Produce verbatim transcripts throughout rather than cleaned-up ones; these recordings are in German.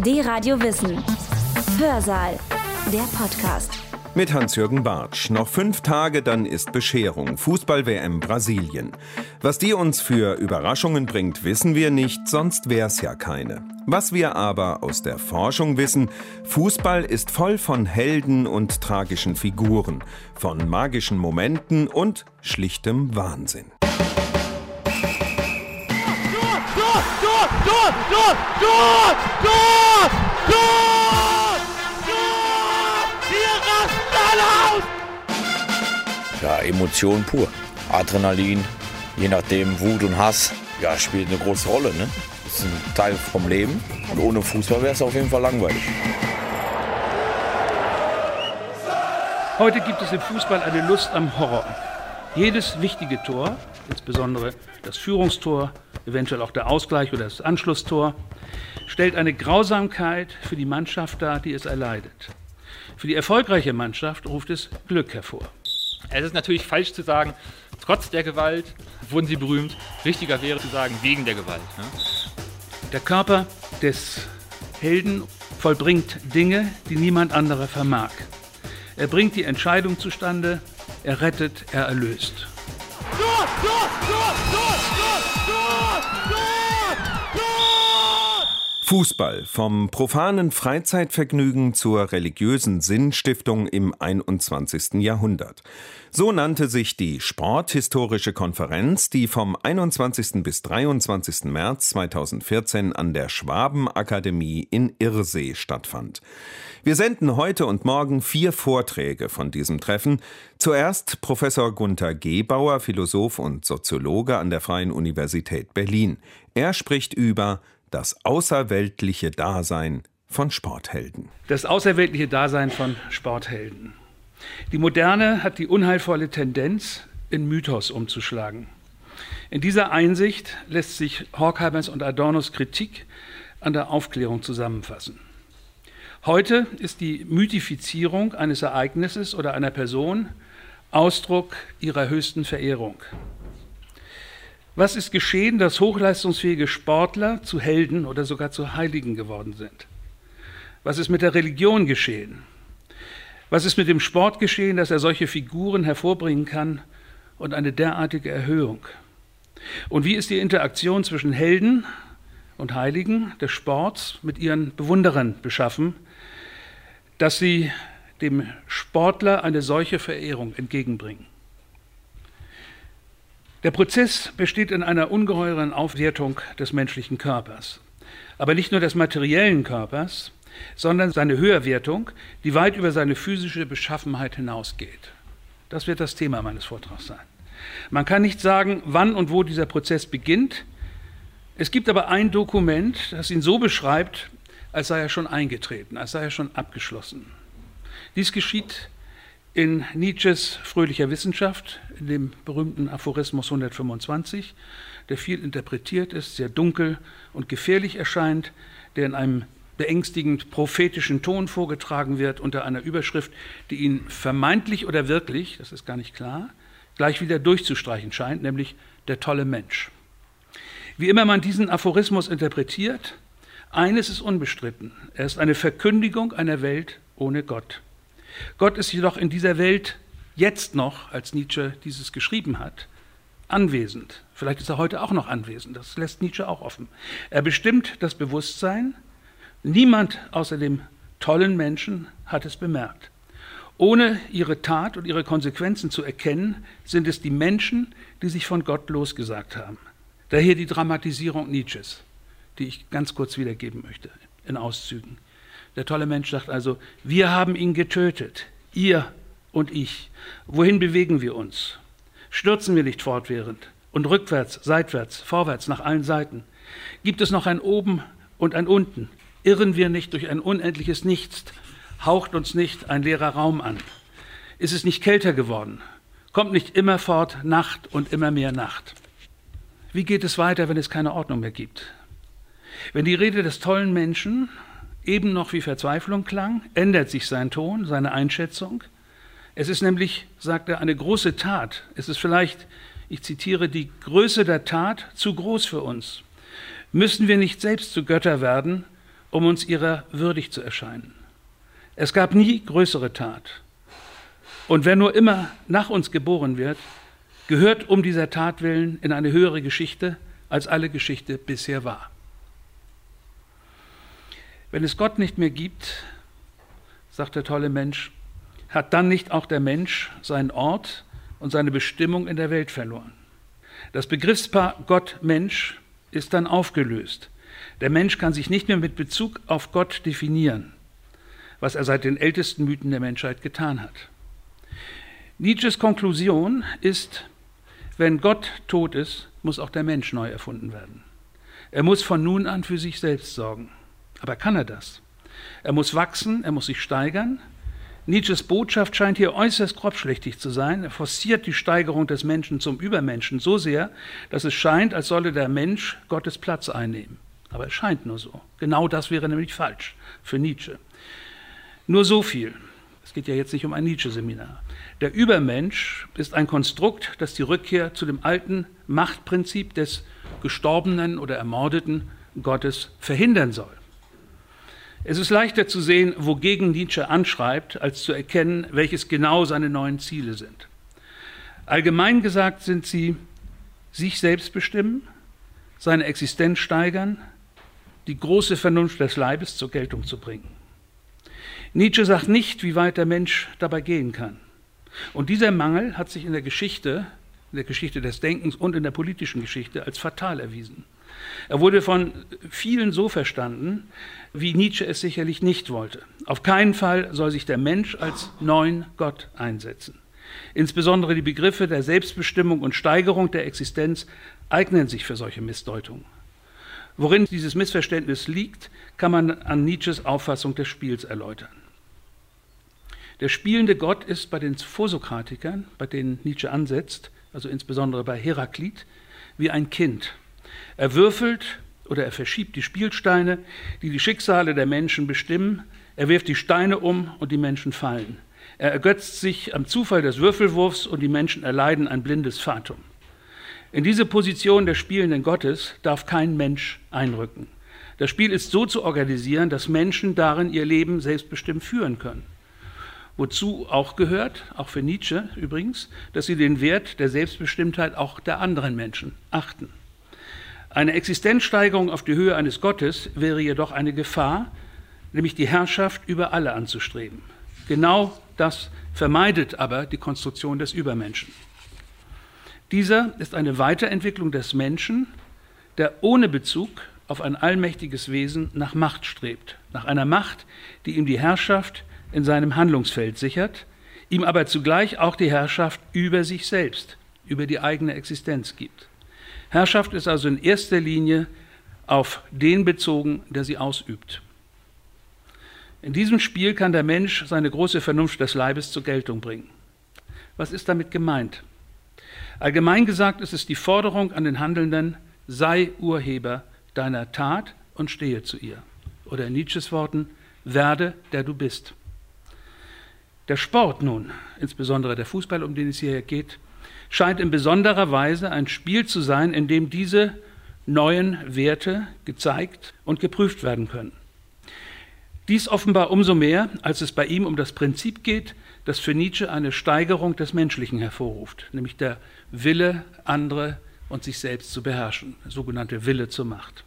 D-Radio Wissen. Hörsaal. Der Podcast. Mit Hans-Jürgen Bartsch. Noch fünf Tage, dann ist Bescherung. Fußball-W M Brasilien. Was die uns für Überraschungen bringt, wissen wir nicht, sonst wär's ja keine. Was wir aber aus der Forschung wissen, Fußball ist voll von Helden und tragischen Figuren, von magischen Momenten und schlichtem Wahnsinn. Tor, Tor, Tor, Tor, Tor, Tor, Tor, Tor! Wir rasten alle aus! Ja, Emotion pur. Adrenalin, je nachdem Wut und Hass, ja, spielt eine große Rolle, ne? Das ist ein Teil vom Leben und ohne Fußball wäre es auf jeden Fall langweilig. Heute gibt es im Fußball eine Lust am Horror. Jedes wichtige Tor, insbesondere das Führungstor, eventuell auch der Ausgleich oder das Anschlusstor, stellt eine Grausamkeit für die Mannschaft dar, die es erleidet. Für die erfolgreiche Mannschaft ruft es Glück hervor. Es ist natürlich falsch zu sagen, trotz der Gewalt wurden sie berühmt. Richtiger wäre zu sagen, wegen der Gewalt. Ne? Der Körper des Helden vollbringt Dinge, die niemand anderer vermag. Er bringt die Entscheidung zustande, er rettet, er erlöst. Tor, Tor, Tor, Tor, Tor, Tor, Tor, Tor! Fußball, vom profanen Freizeitvergnügen zur religiösen Sinnstiftung im einundzwanzigsten Jahrhundert. So nannte sich die Sporthistorische Konferenz, die vom einundzwanzigsten bis dreiundzwanzigsten März zweitausendvierzehn an der Schwabenakademie in Irsee stattfand. Wir senden heute und morgen vier Vorträge von diesem Treffen. Zuerst Professor Gunter Gebauer, Philosoph und Soziologe an der Freien Universität Berlin. Er spricht über das außerweltliche Dasein von Sporthelden. Das außerweltliche Dasein von Sporthelden. Die Moderne hat die unheilvolle Tendenz, in Mythos umzuschlagen. In dieser Einsicht lässt sich Horkheimers und Adornos Kritik an der Aufklärung zusammenfassen. Heute ist die Mythifizierung eines Ereignisses oder einer Person Ausdruck ihrer höchsten Verehrung. Was ist geschehen, dass hochleistungsfähige Sportler zu Helden oder sogar zu Heiligen geworden sind? Was ist mit der Religion geschehen? Was ist mit dem Sport geschehen, dass er solche Figuren hervorbringen kann und eine derartige Erhöhung? Und wie ist die Interaktion zwischen Helden und Heiligen des Sports mit ihren Bewunderern beschaffen, dass sie dem Sportler eine solche Verehrung entgegenbringen? Der Prozess besteht in einer ungeheuren Aufwertung des menschlichen Körpers. Aber nicht nur des materiellen Körpers, sondern seine Höherwertung, die weit über seine physische Beschaffenheit hinausgeht. Das wird das Thema meines Vortrags sein. Man kann nicht sagen, wann und wo dieser Prozess beginnt. Es gibt aber ein Dokument, das ihn so beschreibt, als sei er schon eingetreten, als sei er schon abgeschlossen. Dies geschieht in Nietzsches Fröhlicher Wissenschaft, in dem berühmten Aphorismus hundertfünfundzwanzig, der viel interpretiert ist, sehr dunkel und gefährlich erscheint, der in einem beängstigend prophetischen Ton vorgetragen wird unter einer Überschrift, die ihn vermeintlich oder wirklich, das ist gar nicht klar, gleich wieder durchzustreichen scheint, nämlich der tolle Mensch. Wie immer man diesen Aphorismus interpretiert, eines ist unbestritten, er ist eine Verkündigung einer Welt ohne Gott. Gott ist jedoch in dieser Welt jetzt noch, als Nietzsche dieses geschrieben hat, anwesend. Vielleicht ist er heute auch noch anwesend, das lässt Nietzsche auch offen. Er bestimmt das Bewusstsein. Niemand außer dem tollen Menschen hat es bemerkt. Ohne ihre Tat und ihre Konsequenzen zu erkennen, sind es die Menschen, die sich von Gott losgesagt haben. Daher die Dramatisierung Nietzsches, die ich ganz kurz wiedergeben möchte, in Auszügen. Der tolle Mensch sagt also, wir haben ihn getötet, ihr und ich. Wohin bewegen wir uns? Stürzen wir nicht fortwährend und rückwärts, seitwärts, vorwärts, nach allen Seiten? Gibt es noch ein Oben und ein Unten? Irren wir nicht durch ein unendliches Nichts? Haucht uns nicht ein leerer Raum an? Ist es nicht kälter geworden? Kommt nicht immerfort Nacht und immer mehr Nacht? Wie geht es weiter, wenn es keine Ordnung mehr gibt? Wenn die Rede des tollen Menschen eben noch wie Verzweiflung klang, ändert sich sein Ton, seine Einschätzung. Es ist nämlich, sagt er, eine große Tat. Es ist vielleicht, ich zitiere, die Größe der Tat zu groß für uns. Müssen wir nicht selbst zu Götter werden, um uns ihrer würdig zu erscheinen. Es gab nie größere Tat. Und wer nur immer nach uns geboren wird, gehört um dieser Tat willen in eine höhere Geschichte, als alle Geschichte bisher war. Wenn es Gott nicht mehr gibt, sagt der tolle Mensch, hat dann nicht auch der Mensch seinen Ort und seine Bestimmung in der Welt verloren. Das Begriffspaar Gott-Mensch ist dann aufgelöst. Der Mensch kann sich nicht mehr mit Bezug auf Gott definieren, was er seit den ältesten Mythen der Menschheit getan hat. Nietzsches Konklusion ist, wenn Gott tot ist, muss auch der Mensch neu erfunden werden. Er muss von nun an für sich selbst sorgen. Aber kann er das? Er muss wachsen, er muss sich steigern. Nietzsches Botschaft scheint hier äußerst grobschlächtig zu sein. Er forciert die Steigerung des Menschen zum Übermenschen so sehr, dass es scheint, als solle der Mensch Gottes Platz einnehmen. Aber es scheint nur so. Genau das wäre nämlich falsch für Nietzsche. Nur so viel. Es geht ja jetzt nicht um ein Nietzsche-Seminar. Der Übermensch ist ein Konstrukt, das die Rückkehr zu dem alten Machtprinzip des gestorbenen oder ermordeten Gottes verhindern soll. Es ist leichter zu sehen, wogegen Nietzsche anschreibt, als zu erkennen, welches genau seine neuen Ziele sind. Allgemein gesagt sind sie, sich selbst bestimmen, seine Existenz steigern, die große Vernunft des Leibes zur Geltung zu bringen. Nietzsche sagt nicht, wie weit der Mensch dabei gehen kann. Und dieser Mangel hat sich in der Geschichte, in der Geschichte des Denkens und in der politischen Geschichte als fatal erwiesen. Er wurde von vielen so verstanden, wie Nietzsche es sicherlich nicht wollte. Auf keinen Fall soll sich der Mensch als neuen Gott einsetzen. Insbesondere die Begriffe der Selbstbestimmung und Steigerung der Existenz eignen sich für solche Missdeutungen. Worin dieses Missverständnis liegt, kann man an Nietzsches Auffassung des Spiels erläutern. Der spielende Gott ist bei den Vorsokratikern, bei denen Nietzsche ansetzt, also insbesondere bei Heraklit, wie ein Kind. Er würfelt oder er verschiebt die Spielsteine, die die Schicksale der Menschen bestimmen. Er wirft die Steine um und die Menschen fallen. Er ergötzt sich am Zufall des Würfelwurfs und die Menschen erleiden ein blindes Fatum. In diese Position des spielenden Gottes darf kein Mensch einrücken. Das Spiel ist so zu organisieren, dass Menschen darin ihr Leben selbstbestimmt führen können. Wozu auch gehört, auch für Nietzsche übrigens, dass sie den Wert der Selbstbestimmtheit auch der anderen Menschen achten. Eine Existenzsteigerung auf die Höhe eines Gottes wäre jedoch eine Gefahr, nämlich die Herrschaft über alle anzustreben. Genau das vermeidet aber die Konstruktion des Übermenschen. Dieser ist eine Weiterentwicklung des Menschen, der ohne Bezug auf ein allmächtiges Wesen nach Macht strebt, nach einer Macht, die ihm die Herrschaft in seinem Handlungsfeld sichert, ihm aber zugleich auch die Herrschaft über sich selbst, über die eigene Existenz gibt. Herrschaft ist also in erster Linie auf den bezogen, der sie ausübt. In diesem Spiel kann der Mensch seine große Vernunft des Leibes zur Geltung bringen. Was ist damit gemeint? Allgemein gesagt ist es die Forderung an den Handelnden, sei Urheber deiner Tat und stehe zu ihr. Oder in Nietzsches Worten, werde, der du bist. Der Sport nun, insbesondere der Fußball, um den es hier geht, scheint in besonderer Weise ein Spiel zu sein, in dem diese neuen Werte gezeigt und geprüft werden können. Dies offenbar umso mehr, als es bei ihm um das Prinzip geht, das für Nietzsche eine Steigerung des Menschlichen hervorruft, nämlich der Wille, andere und sich selbst zu beherrschen, der sogenannte Wille zur Macht.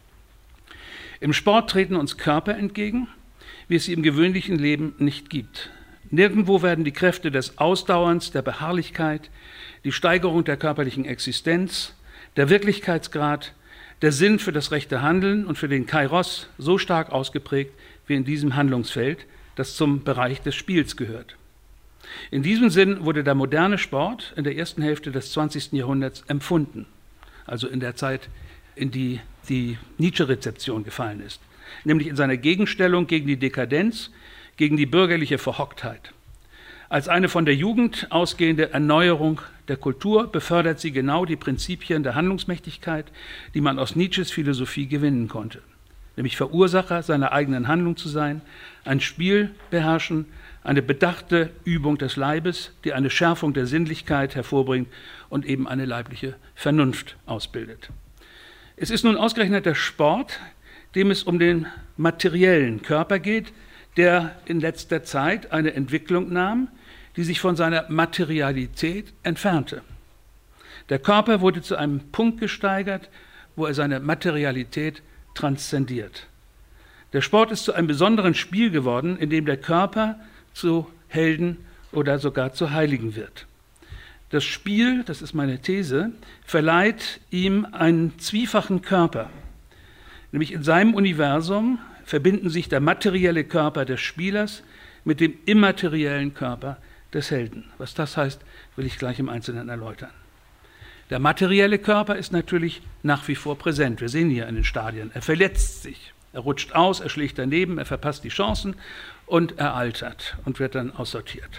Im Sport treten uns Körper entgegen, wie es sie im gewöhnlichen Leben nicht gibt. Nirgendwo werden die Kräfte des Ausdauerns, der Beharrlichkeit, die Steigerung der körperlichen Existenz, der Wirklichkeitsgrad, der Sinn für das rechte Handeln und für den Kairos so stark ausgeprägt wie in diesem Handlungsfeld, das zum Bereich des Spiels gehört. In diesem Sinn wurde der moderne Sport in der ersten Hälfte des zwanzigsten Jahrhunderts empfunden, also in der Zeit, in die die Nietzsche-Rezeption gefallen ist, nämlich in seiner Gegenstellung gegen die Dekadenz, gegen die bürgerliche Verhocktheit. Als eine von der Jugend ausgehende Erneuerung der Kultur befördert sie genau die Prinzipien der Handlungsmächtigkeit, die man aus Nietzsches Philosophie gewinnen konnte, nämlich Verursacher seiner eigenen Handlung zu sein, ein Spiel beherrschen, eine bedachte Übung des Leibes, die eine Schärfung der Sinnlichkeit hervorbringt und eben eine leibliche Vernunft ausbildet. Es ist nun ausgerechnet der Sport, dem es um den materiellen Körper geht, der in letzter Zeit eine Entwicklung nahm, die sich von seiner Materialität entfernte. Der Körper wurde zu einem Punkt gesteigert, wo er seine Materialität transzendiert. Der Sport ist zu einem besonderen Spiel geworden, in dem der Körper zu Helden oder sogar zu Heiligen wird. Das Spiel, das ist meine These, verleiht ihm einen zwiefachen Körper. Nämlich in seinem Universum verbinden sich der materielle Körper des Spielers mit dem immateriellen Körper des Helden. Was das heißt, will ich gleich im Einzelnen erläutern. Der materielle Körper ist natürlich nach wie vor präsent. Wir sehen hier in den Stadien, er verletzt sich, er rutscht aus, er schlägt daneben, er verpasst die Chancen und er altert und wird dann aussortiert.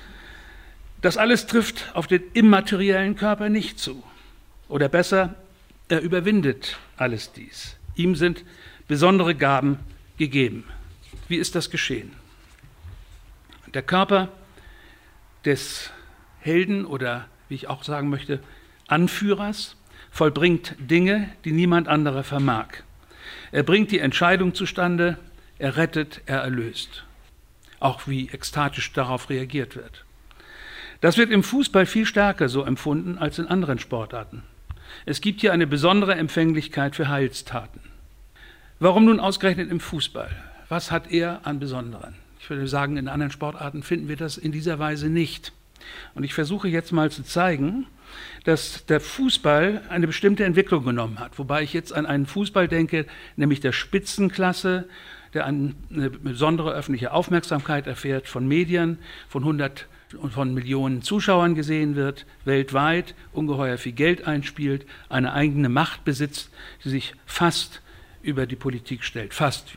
Das alles trifft auf den immateriellen Körper nicht zu. Oder besser, er überwindet alles dies. Ihm sind besondere Gaben gegeben. Wie ist das geschehen? Der Körper des Helden oder, wie ich auch sagen möchte, Anführers vollbringt Dinge, die niemand anderer vermag. Er bringt die Entscheidung zustande, er rettet, er erlöst. Auch wie ekstatisch darauf reagiert wird. Das wird im Fußball viel stärker so empfunden als in anderen Sportarten. Es gibt hier eine besondere Empfänglichkeit für Heilstaten. Warum nun ausgerechnet im Fußball? Was hat er an Besonderen? Ich würde sagen, in anderen Sportarten finden wir das in dieser Weise nicht. Und ich versuche jetzt mal zu zeigen, dass der Fußball eine bestimmte Entwicklung genommen hat. Wobei ich jetzt an einen Fußball denke, nämlich der Spitzenklasse, der eine besondere öffentliche Aufmerksamkeit erfährt von Medien, von hundert und von Millionen Zuschauern gesehen wird, weltweit, ungeheuer viel Geld einspielt, eine eigene Macht besitzt, die sich fast über die Politik stellt. Fast.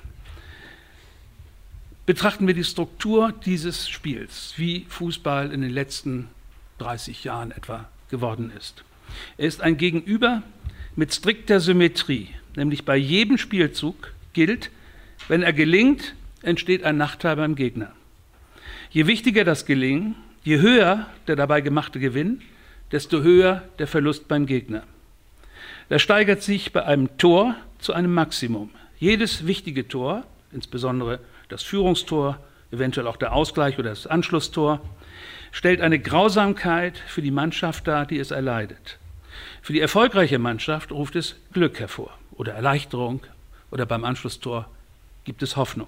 Betrachten wir die Struktur dieses Spiels, wie Fußball in den letzten dreißig Jahren etwa geworden ist. Er ist ein Gegenüber mit strikter Symmetrie, nämlich bei jedem Spielzug gilt, wenn er gelingt, entsteht ein Nachteil beim Gegner. Je wichtiger das Gelingen, je höher der dabei gemachte Gewinn, desto höher der Verlust beim Gegner. Das steigert sich bei einem Tor zu einem Maximum. Jedes wichtige Tor, insbesondere das Führungstor, eventuell auch der Ausgleich oder das Anschlusstor, stellt eine Grausamkeit für die Mannschaft dar, die es erleidet. Für die erfolgreiche Mannschaft ruft es Glück hervor oder Erleichterung oder beim Anschlusstor gibt es Hoffnung.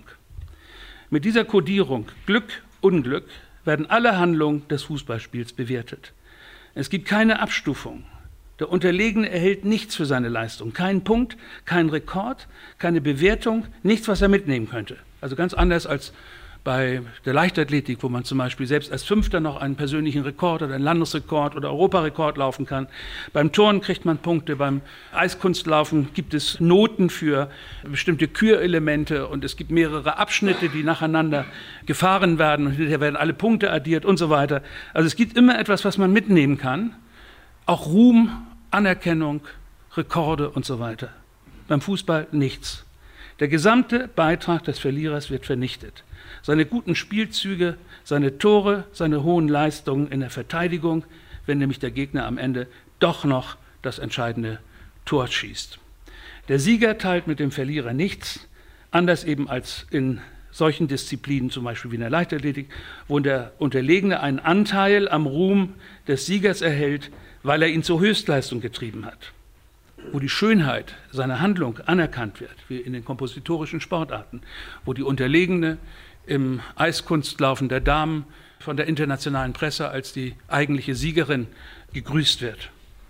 Mit dieser Kodierung Glück, Unglück werden alle Handlungen des Fußballspiels bewertet. Es gibt keine Abstufung. Der Unterlegene erhält nichts für seine Leistung. Keinen Punkt, keinen Rekord, keine Bewertung, nichts, was er mitnehmen könnte. Also ganz anders als bei der Leichtathletik, wo man zum Beispiel selbst als Fünfter noch einen persönlichen Rekord oder einen Landesrekord oder Europarekord laufen kann. Beim Turnen kriegt man Punkte, beim Eiskunstlaufen gibt es Noten für bestimmte Kürelemente und es gibt mehrere Abschnitte, die nacheinander gefahren werden und hinterher werden alle Punkte addiert und so weiter. Also es gibt immer etwas, was man mitnehmen kann, auch Ruhm, Anerkennung, Rekorde und so weiter. Beim Fußball nichts. Der gesamte Beitrag des Verlierers wird vernichtet. Seine guten Spielzüge, seine Tore, seine hohen Leistungen in der Verteidigung, wenn nämlich der Gegner am Ende doch noch das entscheidende Tor schießt. Der Sieger teilt mit dem Verlierer nichts, anders eben als in solchen Disziplinen, zum Beispiel wie in der Leichtathletik, wo der Unterlegene einen Anteil am Ruhm des Siegers erhält, weil er ihn zur Höchstleistung getrieben hat. Wo die Schönheit seiner Handlung anerkannt wird, wie in den kompositorischen Sportarten, wo die Unterlegene im Eiskunstlaufen der Damen von der internationalen Presse als die eigentliche Siegerin gegrüßt wird.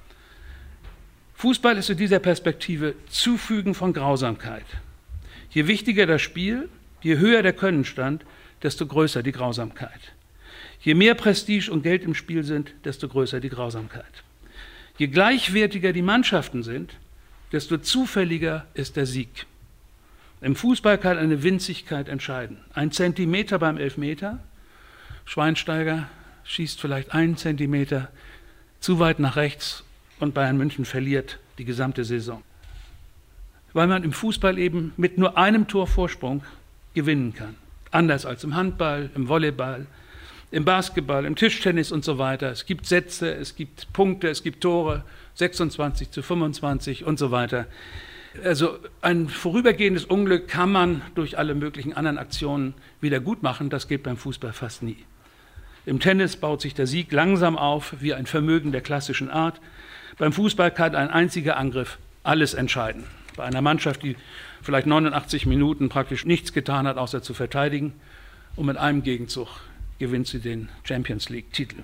Fußball ist in dieser Perspektive Zufügen von Grausamkeit. Je wichtiger das Spiel, je höher der Könnenstand, desto größer die Grausamkeit. Je mehr Prestige und Geld im Spiel sind, desto größer die Grausamkeit. Je gleichwertiger die Mannschaften sind, desto zufälliger ist der Sieg. Im Fußball kann eine Winzigkeit entscheiden. Ein Zentimeter beim Elfmeter, Schweinsteiger schießt vielleicht einen Zentimeter zu weit nach rechts und Bayern München verliert die gesamte Saison. Weil man im Fußball eben mit nur einem Tor Vorsprung gewinnen kann. Anders als im Handball, im Volleyball, im Basketball, im Tischtennis und so weiter. Es gibt Sätze, es gibt Punkte, es gibt Tore, sechsundzwanzig zu fünfundzwanzig und so weiter. Also ein vorübergehendes Unglück kann man durch alle möglichen anderen Aktionen wieder gut machen. Das geht beim Fußball fast nie. Im Tennis baut sich der Sieg langsam auf, wie ein Vermögen der klassischen Art. Beim Fußball kann ein einziger Angriff alles entscheiden. Bei einer Mannschaft, die vielleicht neunundachtzig Minuten praktisch nichts getan hat, außer zu verteidigen, und mit einem Gegenzug gewinnt sie den Champions-League-Titel.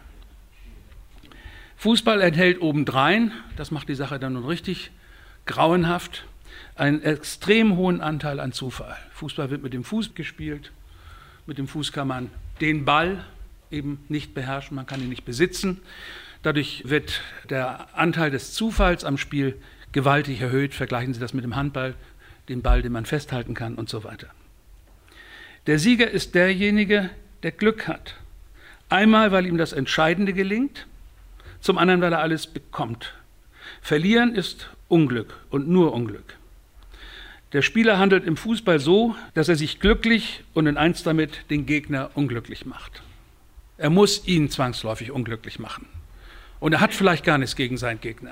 Fußball enthält obendrein, das macht die Sache dann nun richtig grauenhaft, einen extrem hohen Anteil an Zufall. Fußball wird mit dem Fuß gespielt, mit dem Fuß kann man den Ball eben nicht beherrschen, man kann ihn nicht besitzen. Dadurch wird der Anteil des Zufalls am Spiel gewaltig erhöht. Vergleichen Sie das mit dem Handball, den Ball, den man festhalten kann und so weiter. Der Sieger ist derjenige, der Glück hat. Einmal, weil ihm das Entscheidende gelingt, zum anderen, weil er alles bekommt. Verlieren ist Unglück und nur Unglück. Der Spieler handelt im Fußball so, dass er sich glücklich und in eins damit den Gegner unglücklich macht. Er muss ihn zwangsläufig unglücklich machen. Und er hat vielleicht gar nichts gegen seinen Gegner.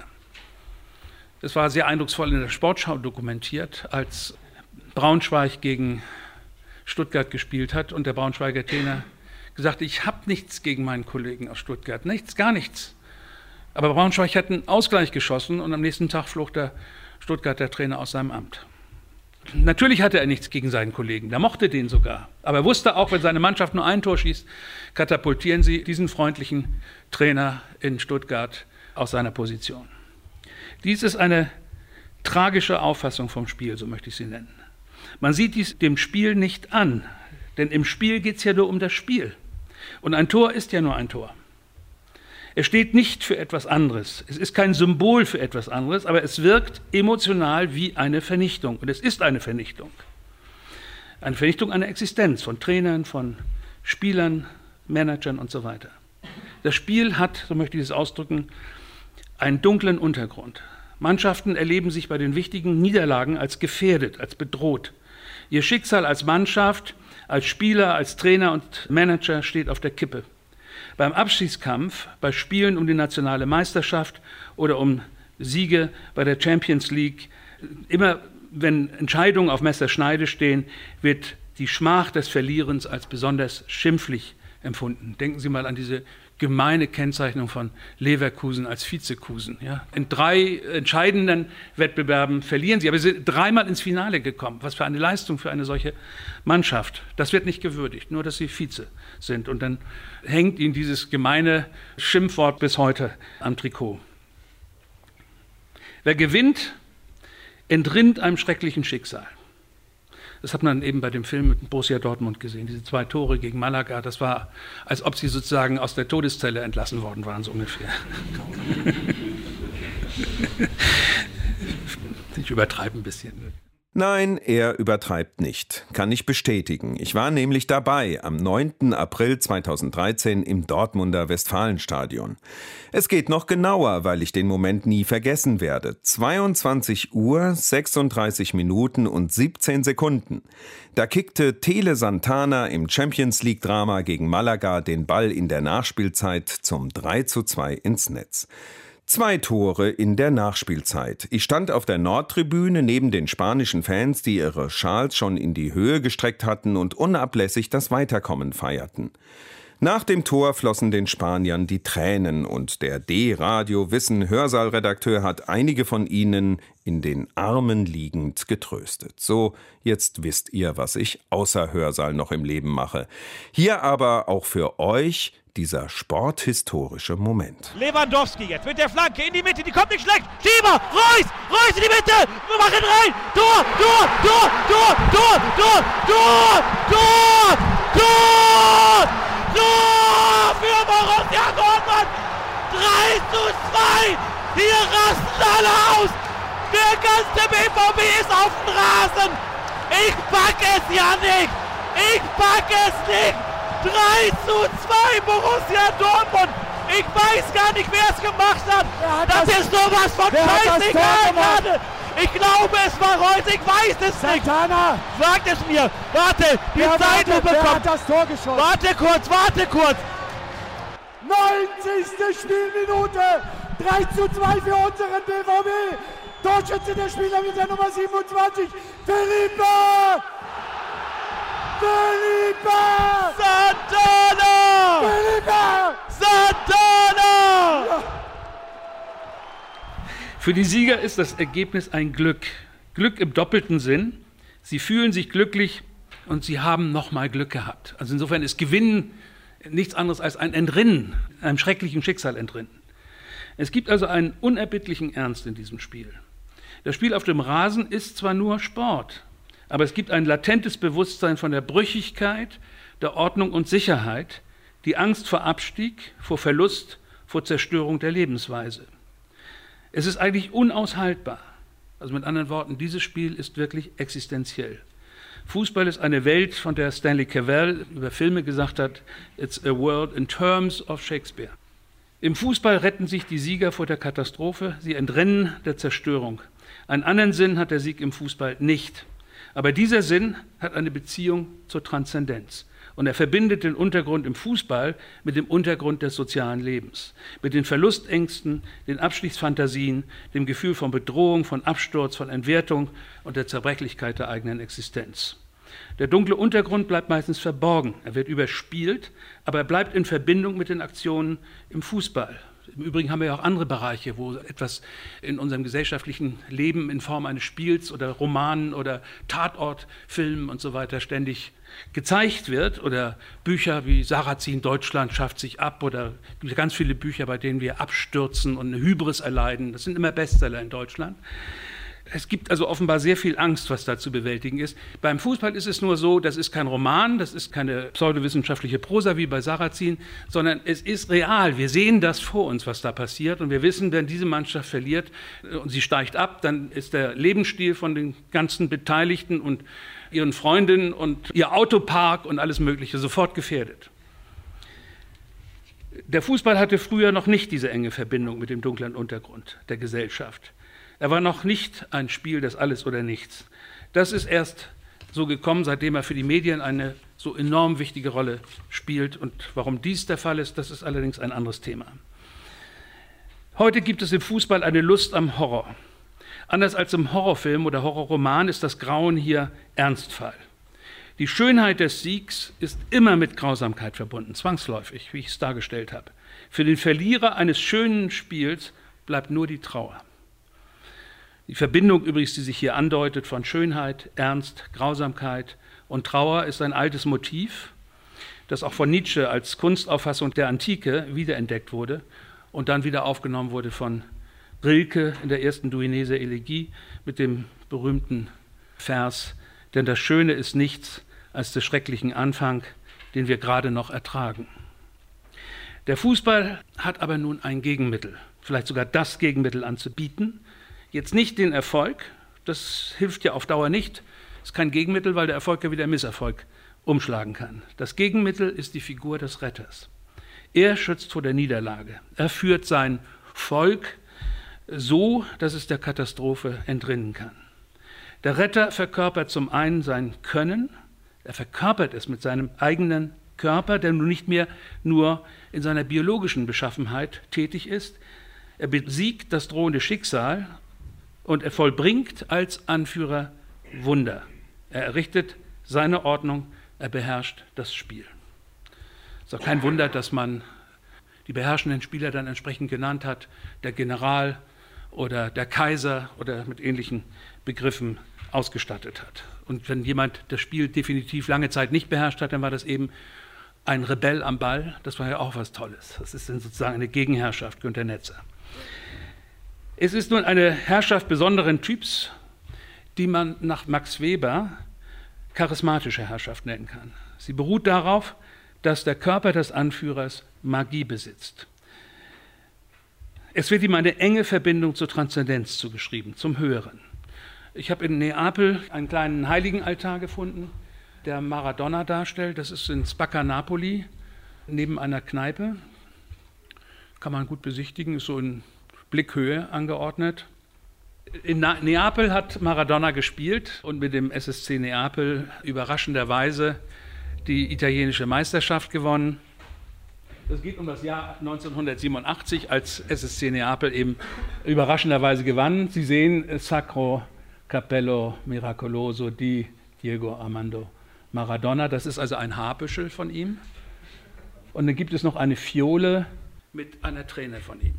Das war sehr eindrucksvoll in der Sportschau dokumentiert, als Braunschweig gegen Stuttgart gespielt hat und der Braunschweiger Trainer gesagt, ich habe nichts gegen meinen Kollegen aus Stuttgart, nichts, gar nichts. Aber Braunschweig hat einen Ausgleich geschossen und am nächsten Tag flog der Stuttgarter Trainer aus seinem Amt. Natürlich hatte er nichts gegen seinen Kollegen, der mochte den sogar. Aber er wusste auch, wenn seine Mannschaft nur ein Tor schießt, katapultieren sie diesen freundlichen Trainer in Stuttgart aus seiner Position. Dies ist eine tragische Auffassung vom Spiel, so möchte ich sie nennen. Man sieht dies dem Spiel nicht an, denn im Spiel geht es ja nur um das Spiel. Und ein Tor ist ja nur ein Tor. Es steht nicht für etwas anderes. Es ist kein Symbol für etwas anderes, aber es wirkt emotional wie eine Vernichtung. Und es ist eine Vernichtung. Eine Vernichtung einer Existenz von Trainern, von Spielern, Managern und so weiter. Das Spiel hat, so möchte ich es ausdrücken, einen dunklen Untergrund. Mannschaften erleben sich bei den wichtigen Niederlagen als gefährdet, als bedroht. Ihr Schicksal als Mannschaft, als Spieler, als Trainer und Manager steht auf der Kippe. Beim Abschiedskampf, bei Spielen um die nationale Meisterschaft oder um Siege bei der Champions League, immer wenn Entscheidungen auf Messerschneide stehen, wird die Schmach des Verlierens als besonders schimpflich empfunden. Denken Sie mal an diese gemeine Kennzeichnung von Leverkusen als Vizekusen. Ja? In drei entscheidenden Wettbewerben verlieren sie, aber sie sind dreimal ins Finale gekommen. Was für eine Leistung für eine solche Mannschaft. Das wird nicht gewürdigt, nur dass sie Vize sind. Und dann hängt ihnen dieses gemeine Schimpfwort bis heute am Trikot. Wer gewinnt, entrinnt einem schrecklichen Schicksal. Das hat man eben bei dem Film mit Borussia Dortmund gesehen. Diese zwei Tore gegen Malaga, das war, als ob sie sozusagen aus der Todeszelle entlassen worden waren, so ungefähr. Ich übertreibe ein bisschen. Nein, er übertreibt nicht. Kann ich bestätigen. Ich war nämlich dabei am neunten April zweitausenddreizehn im Dortmunder Westfalenstadion. Es geht noch genauer, weil ich den Moment nie vergessen werde. zweiundzwanzig Uhr, sechsunddreißig Minuten und siebzehn Sekunden. Da kickte Tele Santana im Champions-League-Drama gegen Malaga den Ball in der Nachspielzeit zum drei zu zwei ins Netz. Zwei Tore in der Nachspielzeit. Ich stand auf der Nordtribüne neben den spanischen Fans, die ihre Schals schon in die Höhe gestreckt hatten und unablässig das Weiterkommen feierten. Nach dem Tor flossen den Spaniern die Tränen und der D-Radio-Wissen-Hörsaal-Redakteur hat einige von ihnen in den Armen liegend getröstet. So, jetzt wisst ihr, was ich außer Hörsaal noch im Leben mache. Hier aber auch für euch dieser sporthistorische Moment. Lewandowski jetzt mit der Flanke in die Mitte, die kommt nicht schlecht. Schieber, Reus, Reus in die Mitte, wir machen rein. Tor, Tor, Tor, Tor, Tor, Tor, Tor, Tor, Tor, Tor für Borussia Dortmund. drei zu zwei, hier rasten alle aus. Der ganze B V B ist auf dem Rasen. Ich pack es ja nicht, ich pack es nicht. drei zu zwei Borussia Dortmund. Ich weiß gar nicht, wer es gemacht hat. hat das, das ist sowas von scheißegal gerade. Ich glaube, es war Reus. Ich weiß es Santana. nicht. Sagt es mir. Warte, die wer Zeitlupe bekommt. Wer hat das Tor geschossen? Warte kurz, warte kurz. neunzigste Spielminute. drei zu zwei für unseren B V B. Torschütze der Spieler mit der Nummer siebenundzwanzig, Felipe! Felipe! Santana! Felipe! Santana! Ja. Für die Sieger ist das Ergebnis ein Glück. Glück im doppelten Sinn. Sie fühlen sich glücklich und sie haben nochmal Glück gehabt. Also insofern ist Gewinnen nichts anderes als ein Entrinnen, einem schrecklichen Schicksal entrinnen. Es gibt also einen unerbittlichen Ernst in diesem Spiel. Das Spiel auf dem Rasen ist zwar nur Sport, aber es gibt ein latentes Bewusstsein von der Brüchigkeit, der Ordnung und Sicherheit, die Angst vor Abstieg, vor Verlust, vor Zerstörung der Lebensweise. Es ist eigentlich unaushaltbar. Also mit anderen Worten, dieses Spiel ist wirklich existenziell. Fußball ist eine Welt, von der Stanley Cavell über Filme gesagt hat, it's a world in terms of Shakespeare. Im Fußball retten sich die Sieger vor der Katastrophe, sie entrennen der Zerstörung. Einen anderen Sinn hat der Sieg im Fußball nicht. Aber dieser Sinn hat eine Beziehung zur Transzendenz. Und er verbindet den Untergrund im Fußball mit dem Untergrund des sozialen Lebens, mit den Verlustängsten, den Abstiegsfantasien, dem Gefühl von Bedrohung, von Absturz, von Entwertung und der Zerbrechlichkeit der eigenen Existenz. Der dunkle Untergrund bleibt meistens verborgen, er wird überspielt, aber er bleibt in Verbindung mit den Aktionen im Fußball. Im Übrigen haben wir ja auch andere Bereiche, wo etwas in unserem gesellschaftlichen Leben in Form eines Spiels oder Romanen oder Tatortfilmen und so weiter ständig gezeigt wird, oder Bücher wie Sarrazin Deutschland schafft sich ab, oder ganz viele Bücher, bei denen wir abstürzen und eine Hybris erleiden. Das sind immer Bestseller in Deutschland. Es gibt also offenbar sehr viel Angst, was da zu bewältigen ist. Beim Fußball ist es nur so, das ist kein Roman, das ist keine pseudowissenschaftliche Prosa wie bei Sarrazin, sondern es ist real. Wir sehen das vor uns, was da passiert, und wir wissen, wenn diese Mannschaft verliert und sie steigt ab, dann ist der Lebensstil von den ganzen Beteiligten und ihren Freundinnen und ihr Autopark und alles Mögliche sofort gefährdet. Der Fußball hatte früher noch nicht diese enge Verbindung mit dem dunklen Untergrund der Gesellschaft. Er war noch nicht ein Spiel des Alles oder Nichts. Das ist erst so gekommen, seitdem er für die Medien eine so enorm wichtige Rolle spielt. Und warum dies der Fall ist, das ist allerdings ein anderes Thema. Heute gibt es im Fußball eine Lust am Horror. Anders als im Horrorfilm oder Horrorroman ist das Grauen hier Ernstfall. Die Schönheit des Siegs ist immer mit Grausamkeit verbunden, zwangsläufig, wie ich es dargestellt habe. Für den Verlierer eines schönen Spiels bleibt nur die Trauer. Die Verbindung übrigens, die sich hier andeutet von Schönheit, Ernst, Grausamkeit und Trauer, ist ein altes Motiv, das auch von Nietzsche als Kunstauffassung der Antike wiederentdeckt wurde und dann wieder aufgenommen wurde von Rilke in der ersten Duineser Elegie mit dem berühmten Vers: Denn das Schöne ist nichts als der schrecklichen Anfang, den wir gerade noch ertragen. Der Fußball hat aber nun ein Gegenmittel, vielleicht sogar das Gegenmittel anzubieten. Jetzt nicht den Erfolg, das hilft ja auf Dauer nicht, ist kein Gegenmittel, weil der Erfolg ja wieder Misserfolg umschlagen kann. Das Gegenmittel ist die Figur des Retters. Er schützt vor der Niederlage, er führt sein Volk so, dass es der Katastrophe entrinnen kann. Der Retter verkörpert zum einen sein Können, er verkörpert es mit seinem eigenen Körper, der nun nicht mehr nur in seiner biologischen Beschaffenheit tätig ist. Er besiegt das drohende Schicksal und er vollbringt als Anführer Wunder. Er errichtet seine Ordnung, er beherrscht das Spiel. Es ist auch kein Wunder, dass man die beherrschenden Spieler dann entsprechend genannt hat, der General oder der Kaiser oder mit ähnlichen Begriffen ausgestattet hat. Und wenn jemand das Spiel definitiv lange Zeit nicht beherrscht hat, dann war das eben ein Rebell am Ball. Das war ja auch was Tolles. Das ist dann sozusagen eine Gegenherrschaft, Günter Netzer. Es ist nun eine Herrschaft besonderen Typs, die man nach Max Weber charismatische Herrschaft nennen kann. Sie beruht darauf, dass der Körper des Anführers Magie besitzt. Es wird ihm eine enge Verbindung zur Transzendenz zugeschrieben, zum Höheren. Ich habe in Neapel einen kleinen Heiligenaltar gefunden, der Maradona darstellt. Das ist in Spacca Napoli, neben einer Kneipe. Kann man gut besichtigen, ist so in Blickhöhe angeordnet. In Neapel hat Maradona gespielt und mit dem S S C Neapel überraschenderweise die italienische Meisterschaft gewonnen. Es geht um das Jahr neunzehnhundertsiebenundachtzig, als S S C Neapel eben überraschenderweise gewann. Sie sehen Sacro Cappello Miracoloso di Diego Armando Maradona. Das ist also ein Haarbüschel von ihm. Und dann gibt es noch eine Fiole mit einer Träne von ihm.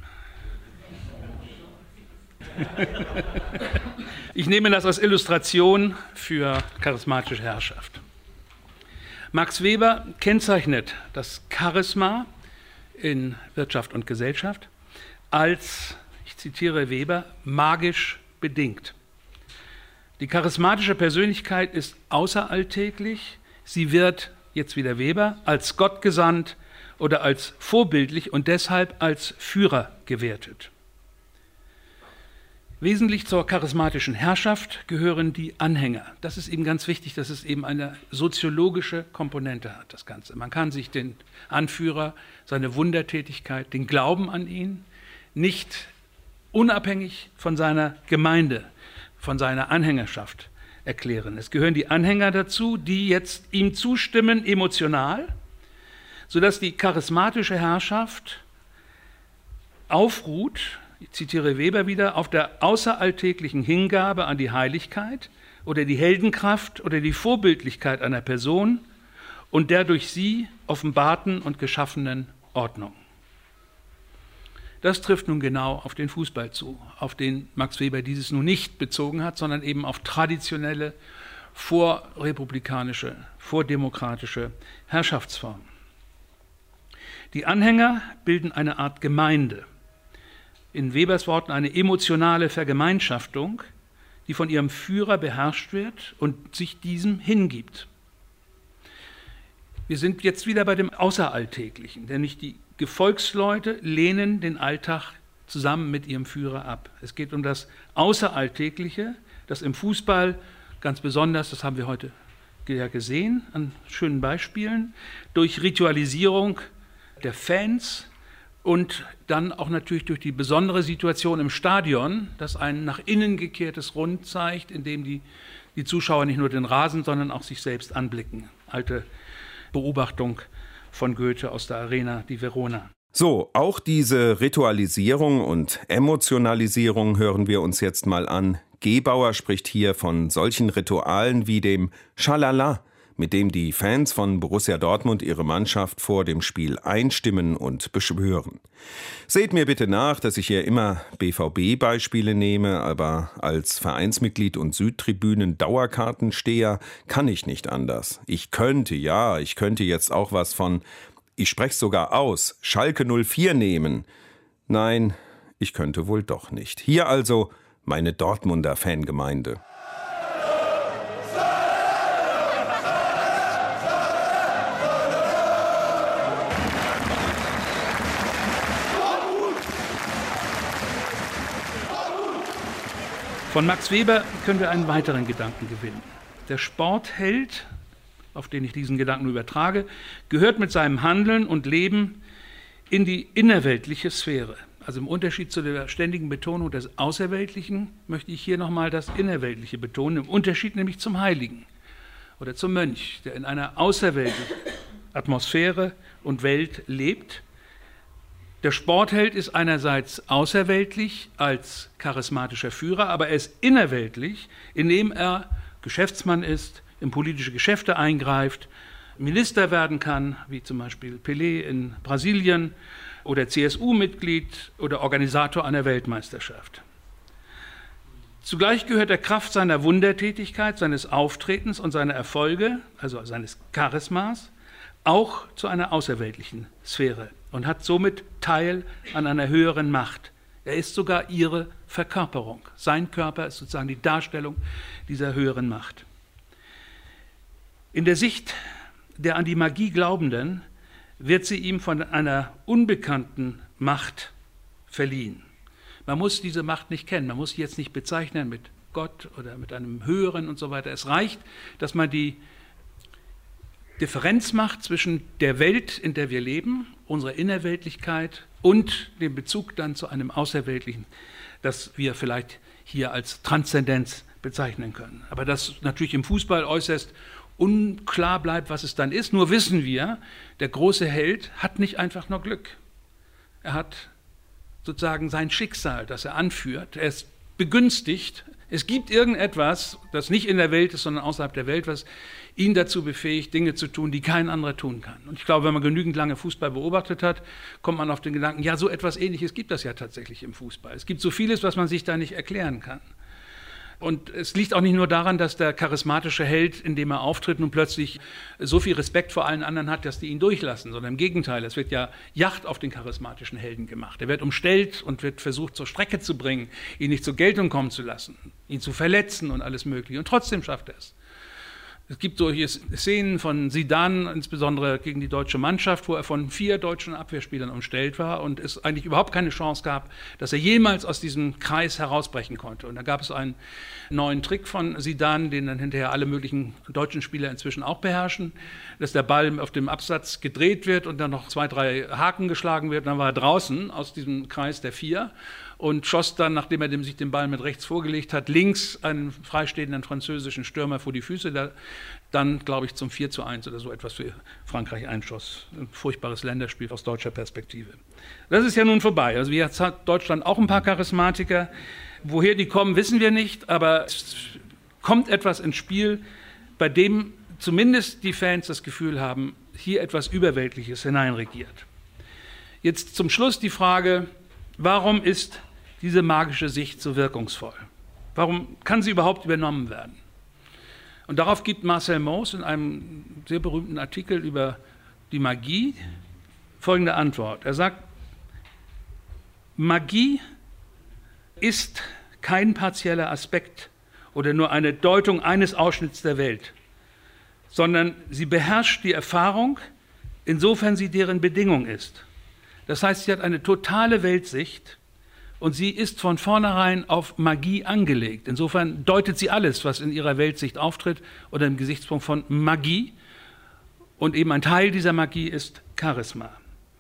Ich nehme das als Illustration für charismatische Herrschaft. Max Weber kennzeichnet das Charisma in Wirtschaft und Gesellschaft als, ich zitiere Weber, magisch bedingt. Die charismatische Persönlichkeit ist außeralltäglich, sie wird, jetzt wieder Weber, als Gott gesandt oder als vorbildlich und deshalb als Führer gewertet. Wesentlich zur charismatischen Herrschaft gehören die Anhänger. Das ist eben ganz wichtig, dass es eben eine soziologische Komponente hat, das Ganze. Man kann sich den Anführer, seine Wundertätigkeit, den Glauben an ihn nicht unabhängig von seiner Gemeinde, von seiner Anhängerschaft erklären. Es gehören die Anhänger dazu, die jetzt ihm zustimmen emotional, sodass die charismatische Herrschaft aufruht, ich zitiere Weber wieder, auf der außeralltäglichen Hingabe an die Heiligkeit oder die Heldenkraft oder die Vorbildlichkeit einer Person und der durch sie offenbarten und geschaffenen Ordnung. Das trifft nun genau auf den Fußball zu, auf den Max Weber dieses nun nicht bezogen hat, sondern eben auf traditionelle, vorrepublikanische, vordemokratische Herrschaftsformen. Die Anhänger bilden eine Art Gemeinde. In Webers Worten eine emotionale Vergemeinschaftung, die von ihrem Führer beherrscht wird und sich diesem hingibt. Wir sind jetzt wieder bei dem Außeralltäglichen, denn nicht die Gefolgsleute lehnen den Alltag zusammen mit ihrem Führer ab. Es geht um das Außeralltägliche, das im Fußball ganz besonders, das haben wir heute ja gesehen, an schönen Beispielen, durch Ritualisierung der Fans und dann auch natürlich durch die besondere Situation im Stadion, das ein nach innen gekehrtes Rund zeigt, in dem die, die Zuschauer nicht nur den Rasen, sondern auch sich selbst anblicken. Alte Beobachtung von Goethe aus der Arena di Verona. So, auch diese Ritualisierung und Emotionalisierung hören wir uns jetzt mal an. Gebauer spricht hier von solchen Ritualen wie dem Schalala, mit dem die Fans von Borussia Dortmund ihre Mannschaft vor dem Spiel einstimmen und beschwören. Seht mir bitte nach, dass ich hier immer B V B-Beispiele nehme, aber als Vereinsmitglied und Südtribünen-Dauerkartensteher kann ich nicht anders. Ich könnte, ja, ich könnte jetzt auch was von, ich spreche sogar aus, Schalke null vier nehmen. Nein, ich könnte wohl doch nicht. Hier also meine Dortmunder Fangemeinde. Von Max Weber können wir einen weiteren Gedanken gewinnen. Der Sportheld, auf den ich diesen Gedanken übertrage, gehört mit seinem Handeln und Leben in die innerweltliche Sphäre. Also im Unterschied zu der ständigen Betonung des Außerweltlichen möchte ich hier nochmal das Innerweltliche betonen, im Unterschied nämlich zum Heiligen oder zum Mönch, der in einer außerweltlichen Atmosphäre und Welt lebt. Der Sportheld ist einerseits außerweltlich als charismatischer Führer, aber er ist innerweltlich, indem er Geschäftsmann ist, in politische Geschäfte eingreift, Minister werden kann, wie zum Beispiel Pelé in Brasilien oder C S U-Mitglied oder Organisator einer Weltmeisterschaft. Zugleich gehört der Kraft seiner Wundertätigkeit, seines Auftretens und seiner Erfolge, also seines Charismas, auch zu einer außerweltlichen Sphäre und hat somit Teil an einer höheren Macht. Er ist sogar ihre Verkörperung. Sein Körper ist sozusagen die Darstellung dieser höheren Macht. In der Sicht der an die Magie Glaubenden wird sie ihm von einer unbekannten Macht verliehen. Man muss diese Macht nicht kennen, man muss sie jetzt nicht bezeichnen mit Gott oder mit einem Höheren und so weiter. Es reicht, dass man die Differenz macht zwischen der Welt, in der wir leben, unserer Innerweltlichkeit und dem Bezug dann zu einem Außerweltlichen, das wir vielleicht hier als Transzendenz bezeichnen können. Aber das natürlich im Fußball äußerst unklar bleibt, was es dann ist. Nur wissen wir, der große Held hat nicht einfach nur Glück. Er hat sozusagen sein Schicksal, das er anführt. Er ist begünstigt. Es gibt irgendetwas, das nicht in der Welt ist, sondern außerhalb der Welt, was ihn dazu befähigt, Dinge zu tun, die kein anderer tun kann. Und ich glaube, wenn man genügend lange Fußball beobachtet hat, kommt man auf den Gedanken, ja, so etwas Ähnliches gibt es ja tatsächlich im Fußball. Es gibt so vieles, was man sich da nicht erklären kann. Und es liegt auch nicht nur daran, dass der charismatische Held, in dem er auftritt, nun plötzlich so viel Respekt vor allen anderen hat, dass die ihn durchlassen, sondern im Gegenteil, es wird ja Jagd auf den charismatischen Helden gemacht. Er wird umstellt und wird versucht, zur Strecke zu bringen, ihn nicht zur Geltung kommen zu lassen, ihn zu verletzen und alles Mögliche. Und trotzdem schafft er es. Es gibt solche Szenen von Zidane, insbesondere gegen die deutsche Mannschaft, wo er von vier deutschen Abwehrspielern umstellt war und es eigentlich überhaupt keine Chance gab, dass er jemals aus diesem Kreis herausbrechen konnte. Und da gab es einen neuen Trick von Zidane, den dann hinterher alle möglichen deutschen Spieler inzwischen auch beherrschen, dass der Ball auf dem Absatz gedreht wird und dann noch zwei, drei Haken geschlagen wird. Und dann war er draußen aus diesem Kreis der vier und schoss dann, nachdem er dem, sich den Ball mit rechts vorgelegt hat, links einen freistehenden französischen Stürmer vor die Füße, der dann, glaube ich, zum vier zu eins oder so etwas für Frankreich einschoss. Ein furchtbares Länderspiel aus deutscher Perspektive. Das ist ja nun vorbei. Also jetzt hat Deutschland auch ein paar Charismatiker. Woher die kommen, wissen wir nicht, aber es kommt etwas ins Spiel, bei dem zumindest die Fans das Gefühl haben, hier etwas Überweltliches hineinregiert. Jetzt zum Schluss die Frage, warum ist diese magische Sicht so wirkungsvoll? Warum kann sie überhaupt übernommen werden? Und darauf gibt Marcel Mauss in einem sehr berühmten Artikel über die Magie folgende Antwort. Er sagt, Magie ist kein partieller Aspekt oder nur eine Deutung eines Ausschnitts der Welt, sondern sie beherrscht die Erfahrung, insofern sie deren Bedingung ist. Das heißt, sie hat eine totale Weltsicht und sie ist von vornherein auf Magie angelegt. Insofern deutet sie alles, was in ihrer Weltsicht auftritt, unter dem Gesichtspunkt von Magie. Und eben ein Teil dieser Magie ist Charisma.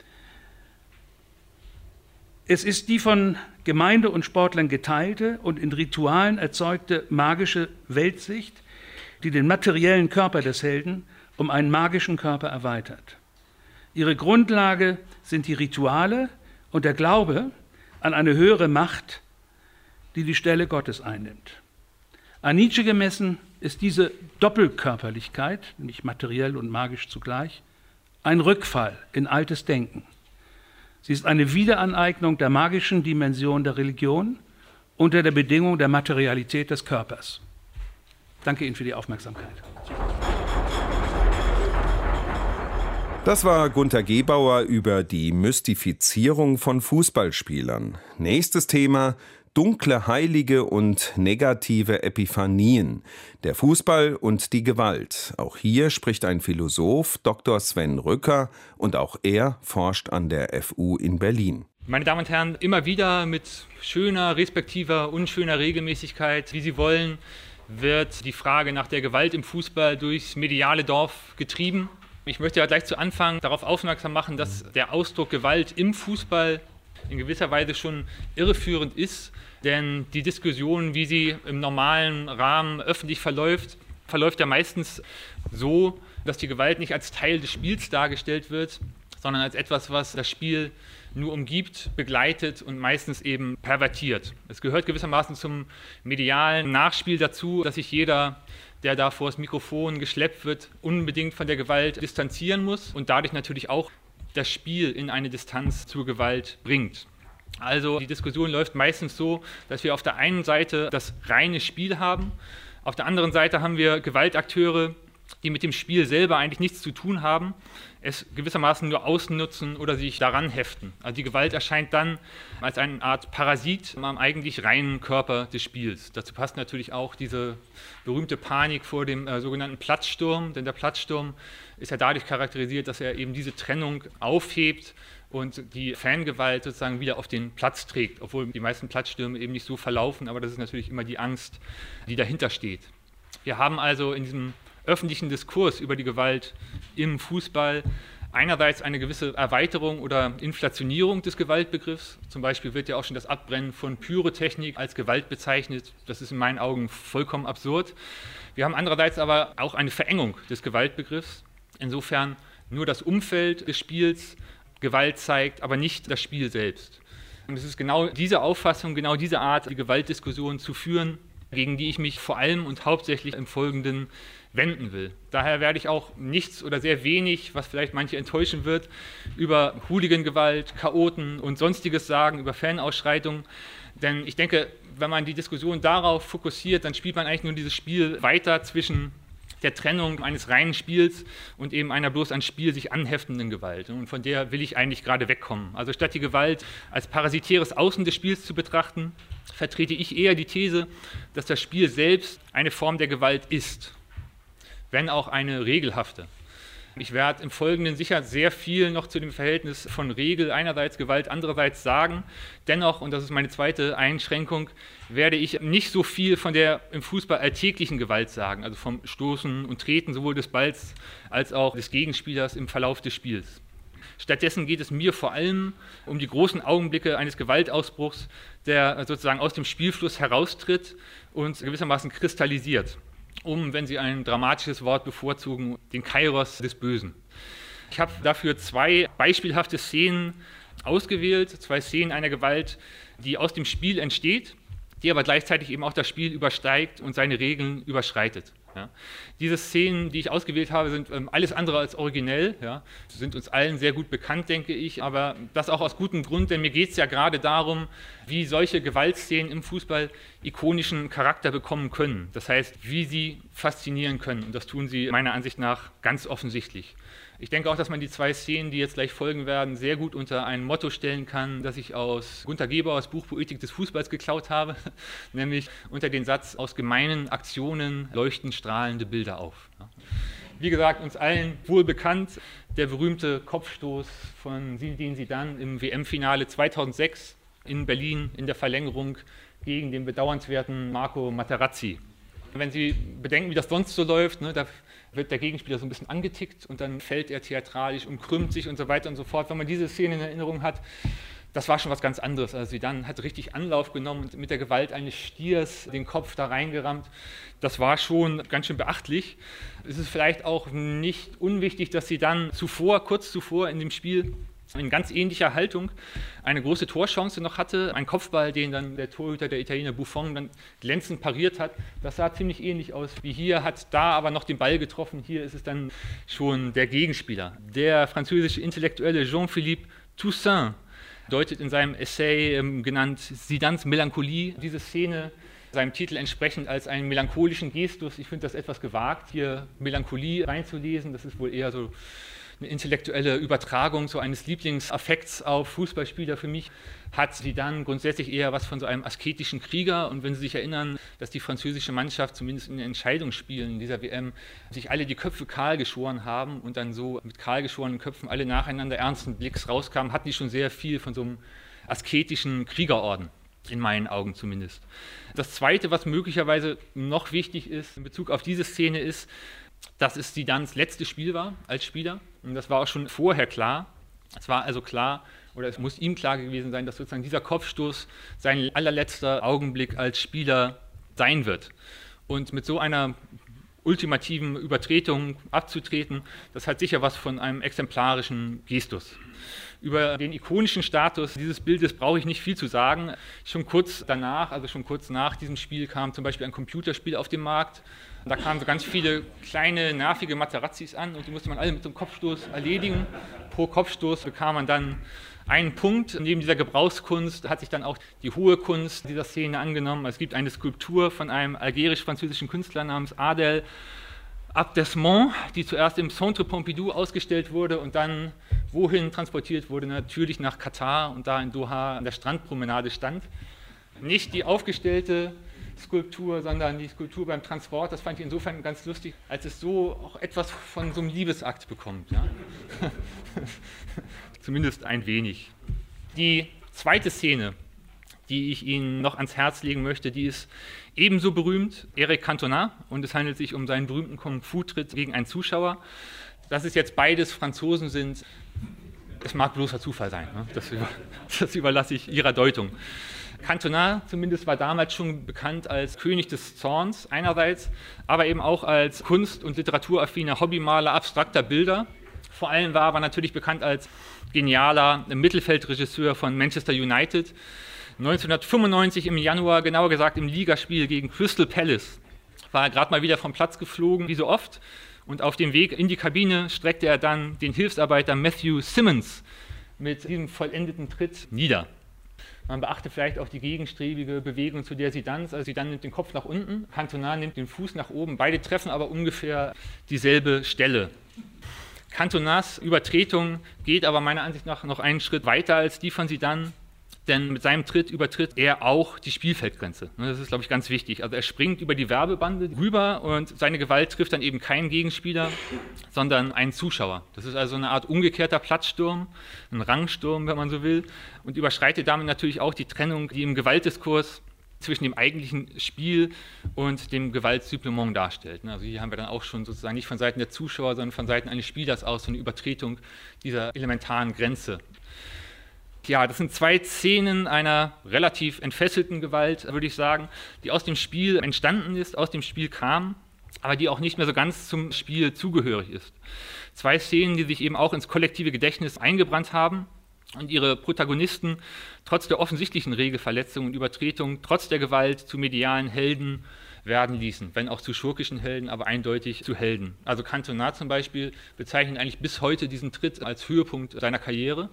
Es ist die von Gemeinde und Sportlern geteilte und in Ritualen erzeugte magische Weltsicht, die den materiellen Körper des Helden um einen magischen Körper erweitert. Ihre Grundlage sind die Rituale und der Glaube an eine höhere Macht, die die Stelle Gottes einnimmt. An Nietzsche gemessen ist diese Doppelkörperlichkeit, nämlich materiell und magisch zugleich, ein Rückfall in altes Denken. Sie ist eine Wiederaneignung der magischen Dimension der Religion unter der Bedingung der Materialität des Körpers. Danke Ihnen für die Aufmerksamkeit. Das war Gunter Gebauer über die Mystifizierung von Fußballspielern. Nächstes Thema: dunkle Heilige und negative Epiphanien. Der Fußball und die Gewalt. Auch hier spricht ein Philosoph, Doktor Sven Rücker, und auch er forscht an der F U in Berlin. Meine Damen und Herren, immer wieder mit schöner, respektiver, unschöner Regelmäßigkeit, wie Sie wollen, wird die Frage nach der Gewalt im Fußball durchs mediale Dorf getrieben. Ich möchte ja gleich zu Anfang darauf aufmerksam machen, dass der Ausdruck Gewalt im Fußball in gewisser Weise schon irreführend ist, denn die Diskussion, wie sie im normalen Rahmen öffentlich verläuft, verläuft ja meistens so, dass die Gewalt nicht als Teil des Spiels dargestellt wird, sondern als etwas, was das Spiel nur umgibt, begleitet und meistens eben pervertiert. Es gehört gewissermaßen zum medialen Nachspiel dazu, dass sich jeder, der da vor das Mikrofon geschleppt wird, unbedingt von der Gewalt distanzieren muss und dadurch natürlich auch das Spiel in eine Distanz zur Gewalt bringt. Also die Diskussion läuft meistens so, dass wir auf der einen Seite das reine Spiel haben, auf der anderen Seite haben wir Gewaltakteure, die mit dem Spiel selber eigentlich nichts zu tun haben, es gewissermaßen nur ausnutzen oder sich daran heften. Also die Gewalt erscheint dann als eine Art Parasit am eigentlich reinen Körper des Spiels. Dazu passt natürlich auch diese berühmte Panik vor dem äh, sogenannten Platzsturm, denn der Platzsturm ist ja dadurch charakterisiert, dass er eben diese Trennung aufhebt und die Fangewalt sozusagen wieder auf den Platz trägt, obwohl die meisten Platzstürme eben nicht so verlaufen, aber das ist natürlich immer die Angst, die dahinter steht. Wir haben also in diesem öffentlichen Diskurs über die Gewalt im Fußball einerseits eine gewisse Erweiterung oder Inflationierung des Gewaltbegriffs. Zum Beispiel wird ja auch schon das Abbrennen von Pyrotechnik als Gewalt bezeichnet. Das ist in meinen Augen vollkommen absurd. Wir haben andererseits aber auch eine Verengung des Gewaltbegriffs. Insofern nur das Umfeld des Spiels Gewalt zeigt, aber nicht das Spiel selbst. Und es ist genau diese Auffassung, genau diese Art, die Gewaltdiskussion zu führen, gegen die ich mich vor allem und hauptsächlich im Folgenden wenden will. Daher werde ich auch nichts oder sehr wenig, was vielleicht manche enttäuschen wird, über Hooligan-Gewalt, Chaoten und Sonstiges sagen, über Fanausschreitungen. Denn ich denke, wenn man die Diskussion darauf fokussiert, dann spielt man eigentlich nur dieses Spiel weiter zwischen der Trennung eines reinen Spiels und eben einer bloß an Spiel sich anheftenden Gewalt. Und von der will ich eigentlich gerade wegkommen. Also statt die Gewalt als parasitäres Außen des Spiels zu betrachten, vertrete ich eher die These, dass das Spiel selbst eine Form der Gewalt ist, wenn auch eine regelhafte. Ich werde im Folgenden sicher sehr viel noch zu dem Verhältnis von Regel, einerseits Gewalt, andererseits sagen. Dennoch, und das ist meine zweite Einschränkung, werde ich nicht so viel von der im Fußball alltäglichen Gewalt sagen, also vom Stoßen und Treten sowohl des Balls als auch des Gegenspielers im Verlauf des Spiels. Stattdessen geht es mir vor allem um die großen Augenblicke eines Gewaltausbruchs, der sozusagen aus dem Spielfluss heraustritt und gewissermaßen kristallisiert, um, wenn Sie ein dramatisches Wort bevorzugen, den Kairos des Bösen. Ich habe dafür zwei beispielhafte Szenen ausgewählt, zwei Szenen einer Gewalt, die aus dem Spiel entsteht, die aber gleichzeitig eben auch das Spiel übersteigt und seine Regeln überschreitet. Ja. Diese Szenen, die ich ausgewählt habe, sind ähm, alles andere als originell, ja, sind uns allen sehr gut bekannt, denke ich, aber das auch aus gutem Grund, denn mir geht es ja gerade darum, wie solche Gewaltszenen im Fußball ikonischen Charakter bekommen können. Das heißt, wie sie faszinieren können, und das tun sie meiner Ansicht nach ganz offensichtlich. Ich denke auch, dass man die zwei Szenen, die jetzt gleich folgen werden, sehr gut unter ein Motto stellen kann, das ich aus Gunter Gebauers Buch Poetik des Fußballs geklaut habe, nämlich unter den Satz: Aus gemeinen Aktionen leuchten strahlende Bilder auf. Wie gesagt, uns allen wohl bekannt, der berühmte Kopfstoß von Zinedine Zidane im W M-Finale zweitausendsechs in Berlin in der Verlängerung gegen den bedauernswerten Marco Materazzi. Wenn Sie bedenken, wie das sonst so läuft, ne, da wird der Gegenspieler so ein bisschen angetickt und dann fällt er theatralisch und krümmt sich und so weiter und so fort. Wenn man diese Szene in Erinnerung hat, das war schon was ganz anderes. Also Zidane hat richtig Anlauf genommen und mit der Gewalt eines Stiers den Kopf da reingerammt. Das war schon ganz schön beachtlich. Es ist vielleicht auch nicht unwichtig, dass Zidane zuvor, kurz zuvor in dem Spiel in ganz ähnlicher Haltung eine große Torchance noch hatte, ein Kopfball, den dann der Torhüter, der Italiener Buffon, dann glänzend pariert hat. Das sah ziemlich ähnlich aus wie hier, hat da aber noch den Ball getroffen. Hier ist es dann schon der Gegenspieler. Der französische Intellektuelle Jean-Philippe Toussaint deutet in seinem Essay ähm, genannt Zidanes Melancholie diese Szene seinem Titel entsprechend als einen melancholischen Gestus. Ich finde das etwas gewagt, hier Melancholie reinzulesen. Das ist wohl eher so eine intellektuelle Übertragung so eines Lieblingsaffekts auf Fußballspieler. Für mich hat Zidane grundsätzlich eher was von so einem asketischen Krieger. Und wenn Sie sich erinnern, dass die französische Mannschaft zumindest in den Entscheidungsspielen dieser W M sich alle die Köpfe kahl geschoren haben und dann so mit kahl geschorenen Köpfen alle nacheinander ernsten Blicks rauskamen, hatten die schon sehr viel von so einem asketischen Kriegerorden, in meinen Augen zumindest. Das Zweite, was möglicherweise noch wichtig ist in Bezug auf diese Szene, ist, dass es Zidanes letztes Spiel war als Spieler. Und das war auch schon vorher klar. Es war also klar, oder es muss ihm klar gewesen sein, dass sozusagen dieser Kopfstoß sein allerletzter Augenblick als Spieler sein wird. Und mit so einer ultimativen Übertretung abzutreten, das hat sicher was von einem exemplarischen Gestus. Über den ikonischen Status dieses Bildes brauche ich nicht viel zu sagen. Schon kurz danach, also schon kurz nach diesem Spiel, kam zum Beispiel ein Computerspiel auf den Markt. Da kamen so ganz viele kleine, nervige Materazzis an und die musste man alle mit so einem Kopfstoß erledigen. Pro Kopfstoß bekam man dann einen Punkt. Neben dieser Gebrauchskunst hat sich dann auch die hohe Kunst dieser Szene angenommen. Es gibt eine Skulptur von einem algerisch-französischen Künstler namens Adel Abdesmond, die zuerst im Centre Pompidou ausgestellt wurde und dann wohin transportiert wurde? Natürlich nach Katar und da in Doha an der Strandpromenade stand. Nicht die aufgestellte Skulptur, sondern die Skulptur beim Transport. Das fand ich insofern ganz lustig, als es so auch etwas von so einem Liebesakt bekommt. Ja? Zumindest ein wenig. Die zweite Szene, die ich Ihnen noch ans Herz legen möchte, die ist ebenso berühmt, Eric Cantona, und es handelt sich um seinen berühmten Kung-Fu-Tritt gegen einen Zuschauer. Dass es jetzt beides Franzosen sind, es mag bloßer Zufall sein. Ne? Das, über, das überlasse ich Ihrer Deutung. Cantona zumindest war damals schon bekannt als König des Zorns einerseits, aber eben auch als kunst- und literaturaffiner Hobbymaler abstrakter Bilder. Vor allem war er natürlich bekannt als genialer Mittelfeldregisseur von Manchester United. neunzehnhundertfünfundneunzig im Januar, genauer gesagt im Ligaspiel gegen Crystal Palace, war er gerade mal wieder vom Platz geflogen, wie so oft. Und auf dem Weg in die Kabine streckte er dann den Hilfsarbeiter Matthew Simmons mit diesem vollendeten Tritt nieder. Man beachte vielleicht auch die gegenstrebige Bewegung zu der Zidane. Also Zidane nimmt den Kopf nach unten, Cantona nimmt den Fuß nach oben. Beide treffen aber ungefähr dieselbe Stelle. Cantonas Übertretung geht aber meiner Ansicht nach noch einen Schritt weiter als die von Zidane. Denn mit seinem Tritt übertritt er auch die Spielfeldgrenze. Das ist, glaube ich, ganz wichtig. Also er springt über die Werbebande rüber und seine Gewalt trifft dann eben keinen Gegenspieler, sondern einen Zuschauer. Das ist also eine Art umgekehrter Platzsturm, ein Rangsturm, wenn man so will, und überschreitet damit natürlich auch die Trennung, die im Gewaltdiskurs zwischen dem eigentlichen Spiel und dem Gewaltsupplement darstellt. Also hier haben wir dann auch schon sozusagen nicht von Seiten der Zuschauer, sondern von Seiten eines Spielers aus so eine Übertretung dieser elementaren Grenze. Ja, das sind zwei Szenen einer relativ entfesselten Gewalt, würde ich sagen, die aus dem Spiel entstanden ist, aus dem Spiel kam, aber die auch nicht mehr so ganz zum Spiel zugehörig ist. Zwei Szenen, die sich eben auch ins kollektive Gedächtnis eingebrannt haben und ihre Protagonisten trotz der offensichtlichen Regelverletzung und Übertretung, trotz der Gewalt zu medialen Helden werden ließen, wenn auch zu schurkischen Helden, aber eindeutig zu Helden. Also Cantona zum Beispiel bezeichnet eigentlich bis heute diesen Tritt als Höhepunkt seiner Karriere.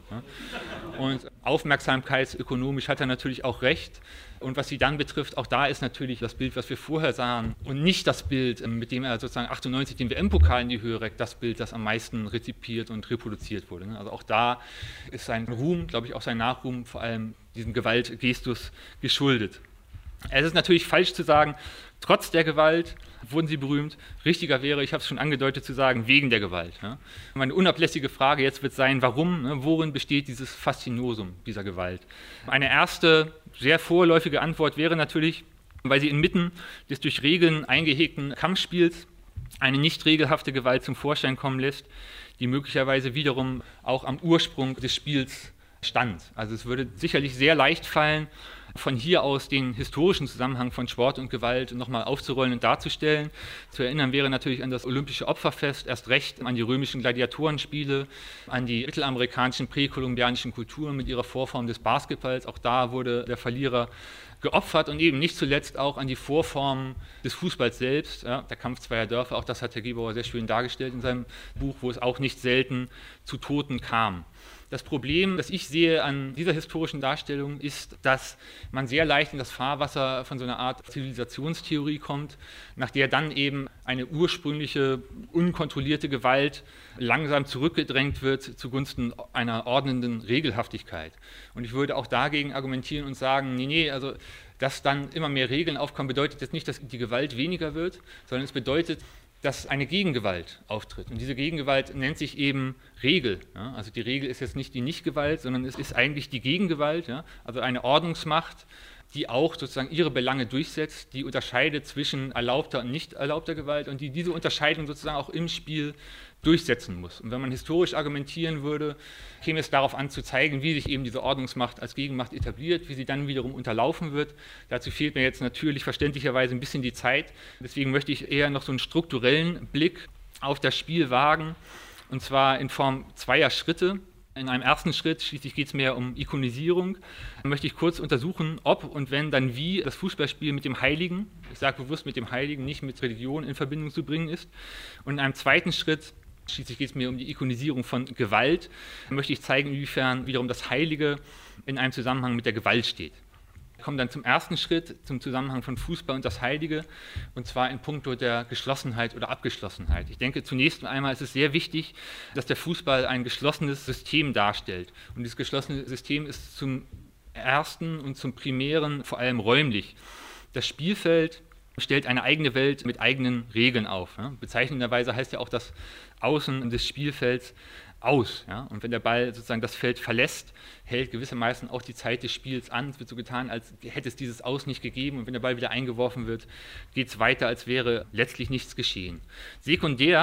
Und aufmerksamkeitsökonomisch hat er natürlich auch recht. Und was sie dann betrifft, auch da ist natürlich das Bild, was wir vorher sahen, und nicht das Bild, mit dem er sozusagen achtundneunzig den W M-Pokal in die Höhe reckt, das Bild, das am meisten rezipiert und reproduziert wurde. Also auch da ist sein Ruhm, glaube ich, auch sein Nachruhm vor allem diesem Gewaltgestus geschuldet. Es ist natürlich falsch zu sagen, trotz der Gewalt wurden sie berühmt. Richtiger wäre, ich habe es schon angedeutet, zu sagen, wegen der Gewalt. Ja. Meine unablässige Frage jetzt wird sein, warum, ne, worin besteht dieses Faszinosum dieser Gewalt? Eine erste, sehr vorläufige Antwort wäre natürlich, weil sie inmitten des durch Regeln eingehegten Kampfspiels eine nicht regelhafte Gewalt zum Vorschein kommen lässt, die möglicherweise wiederum auch am Ursprung des Spiels stand. Also es würde sicherlich sehr leicht fallen, von hier aus den historischen Zusammenhang von Sport und Gewalt nochmal aufzurollen und darzustellen. Zu erinnern wäre natürlich an das Olympische Opferfest, erst recht an die römischen Gladiatorenspiele, an die mittelamerikanischen präkolumbianischen Kulturen mit ihrer Vorform des Basketballs. Auch da wurde der Verlierer geopfert und eben nicht zuletzt auch an die Vorformen des Fußballs selbst, ja, der Kampf zweier Dörfer. Auch das hat Herr Gebauer sehr schön dargestellt in seinem Buch, wo es auch nicht selten zu Toten kam. Das Problem, das ich sehe an dieser historischen Darstellung, ist, dass man sehr leicht in das Fahrwasser von so einer Art Zivilisationstheorie kommt, nach der dann eben eine ursprüngliche, unkontrollierte Gewalt langsam zurückgedrängt wird zugunsten einer ordnenden Regelhaftigkeit. Und ich würde auch dagegen argumentieren und sagen, nee, nee, also dass dann immer mehr Regeln aufkommen, bedeutet jetzt nicht, dass die Gewalt weniger wird, sondern es bedeutet, dass eine Gegengewalt auftritt. Und diese Gegengewalt nennt sich eben Regel. Ja? Also die Regel ist jetzt nicht die Nichtgewalt, sondern es ist eigentlich die Gegengewalt, ja? Also eine Ordnungsmacht, die auch sozusagen ihre Belange durchsetzt, die unterscheidet zwischen erlaubter und nicht erlaubter Gewalt und die diese Unterscheidung sozusagen auch im Spiel durchsetzen muss. Und wenn man historisch argumentieren würde, käme es darauf an zu zeigen, wie sich eben diese Ordnungsmacht als Gegenmacht etabliert, wie sie dann wiederum unterlaufen wird. Dazu fehlt mir jetzt natürlich verständlicherweise ein bisschen die Zeit. Deswegen möchte ich eher noch so einen strukturellen Blick auf das Spiel wagen, und zwar in Form zweier Schritte. In einem ersten Schritt, schließlich geht es mehr um Ikonisierung, möchte ich kurz untersuchen, ob und wenn dann wie das Fußballspiel mit dem Heiligen, ich sage bewusst mit dem Heiligen, nicht mit Religion in Verbindung zu bringen ist. Und in einem zweiten Schritt, schließlich geht es mir um die Ikonisierung von Gewalt, möchte ich zeigen, inwiefern wiederum das Heilige in einem Zusammenhang mit der Gewalt steht. Wir kommen dann zum ersten Schritt, zum Zusammenhang von Fußball und das Heilige, und zwar in puncto der Geschlossenheit oder Abgeschlossenheit. Ich denke, zunächst einmal ist es sehr wichtig, dass der Fußball ein geschlossenes System darstellt. Und dieses geschlossene System ist zum ersten und zum primären vor allem räumlich. Das Spielfeld stellt eine eigene Welt mit eigenen Regeln auf. Ja. Bezeichnenderweise heißt ja auch das Außen des Spielfelds aus. Ja? Und wenn der Ball sozusagen das Feld verlässt, hält gewissermaßen auch die Zeit des Spiels an. Es wird so getan, als hätte es dieses Aus nicht gegeben. Und wenn der Ball wieder eingeworfen wird, geht es weiter, als wäre letztlich nichts geschehen. Sekundär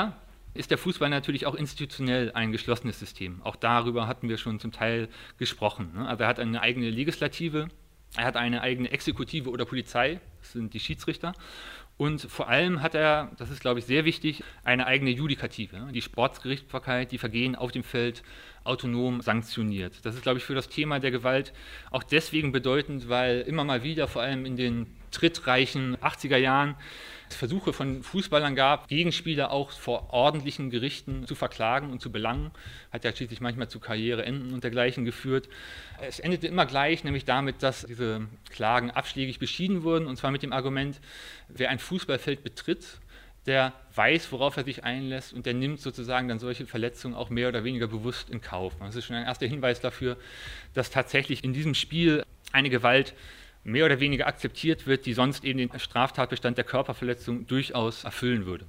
ist der Fußball natürlich auch institutionell ein geschlossenes System. Auch darüber hatten wir schon zum Teil gesprochen. Also er hat eine eigene Legislative, er hat eine eigene Exekutive oder Polizei, das sind die Schiedsrichter. Und vor allem hat er, das ist glaube ich sehr wichtig, eine eigene Judikative, die Sportsgerichtsbarkeit, die Vergehen auf dem Feld autonom sanktioniert. Das ist glaube ich für das Thema der Gewalt auch deswegen bedeutend, weil immer mal wieder, vor allem in den trittreichen achtziger Jahren, es Versuche von Fußballern gab, Gegenspieler auch vor ordentlichen Gerichten zu verklagen und zu belangen. Hat ja schließlich manchmal zu Karriereenden und dergleichen geführt. Es endete immer gleich, nämlich damit, dass diese Klagen abschlägig beschieden wurden, und zwar mit dem Argument, wer ein Fußballfeld betritt, der weiß, worauf er sich einlässt, und der nimmt sozusagen dann solche Verletzungen auch mehr oder weniger bewusst in Kauf. Das ist schon ein erster Hinweis dafür, dass tatsächlich in diesem Spiel eine Gewalt mehr oder weniger akzeptiert wird, die sonst eben den Straftatbestand der Körperverletzung durchaus erfüllen würde.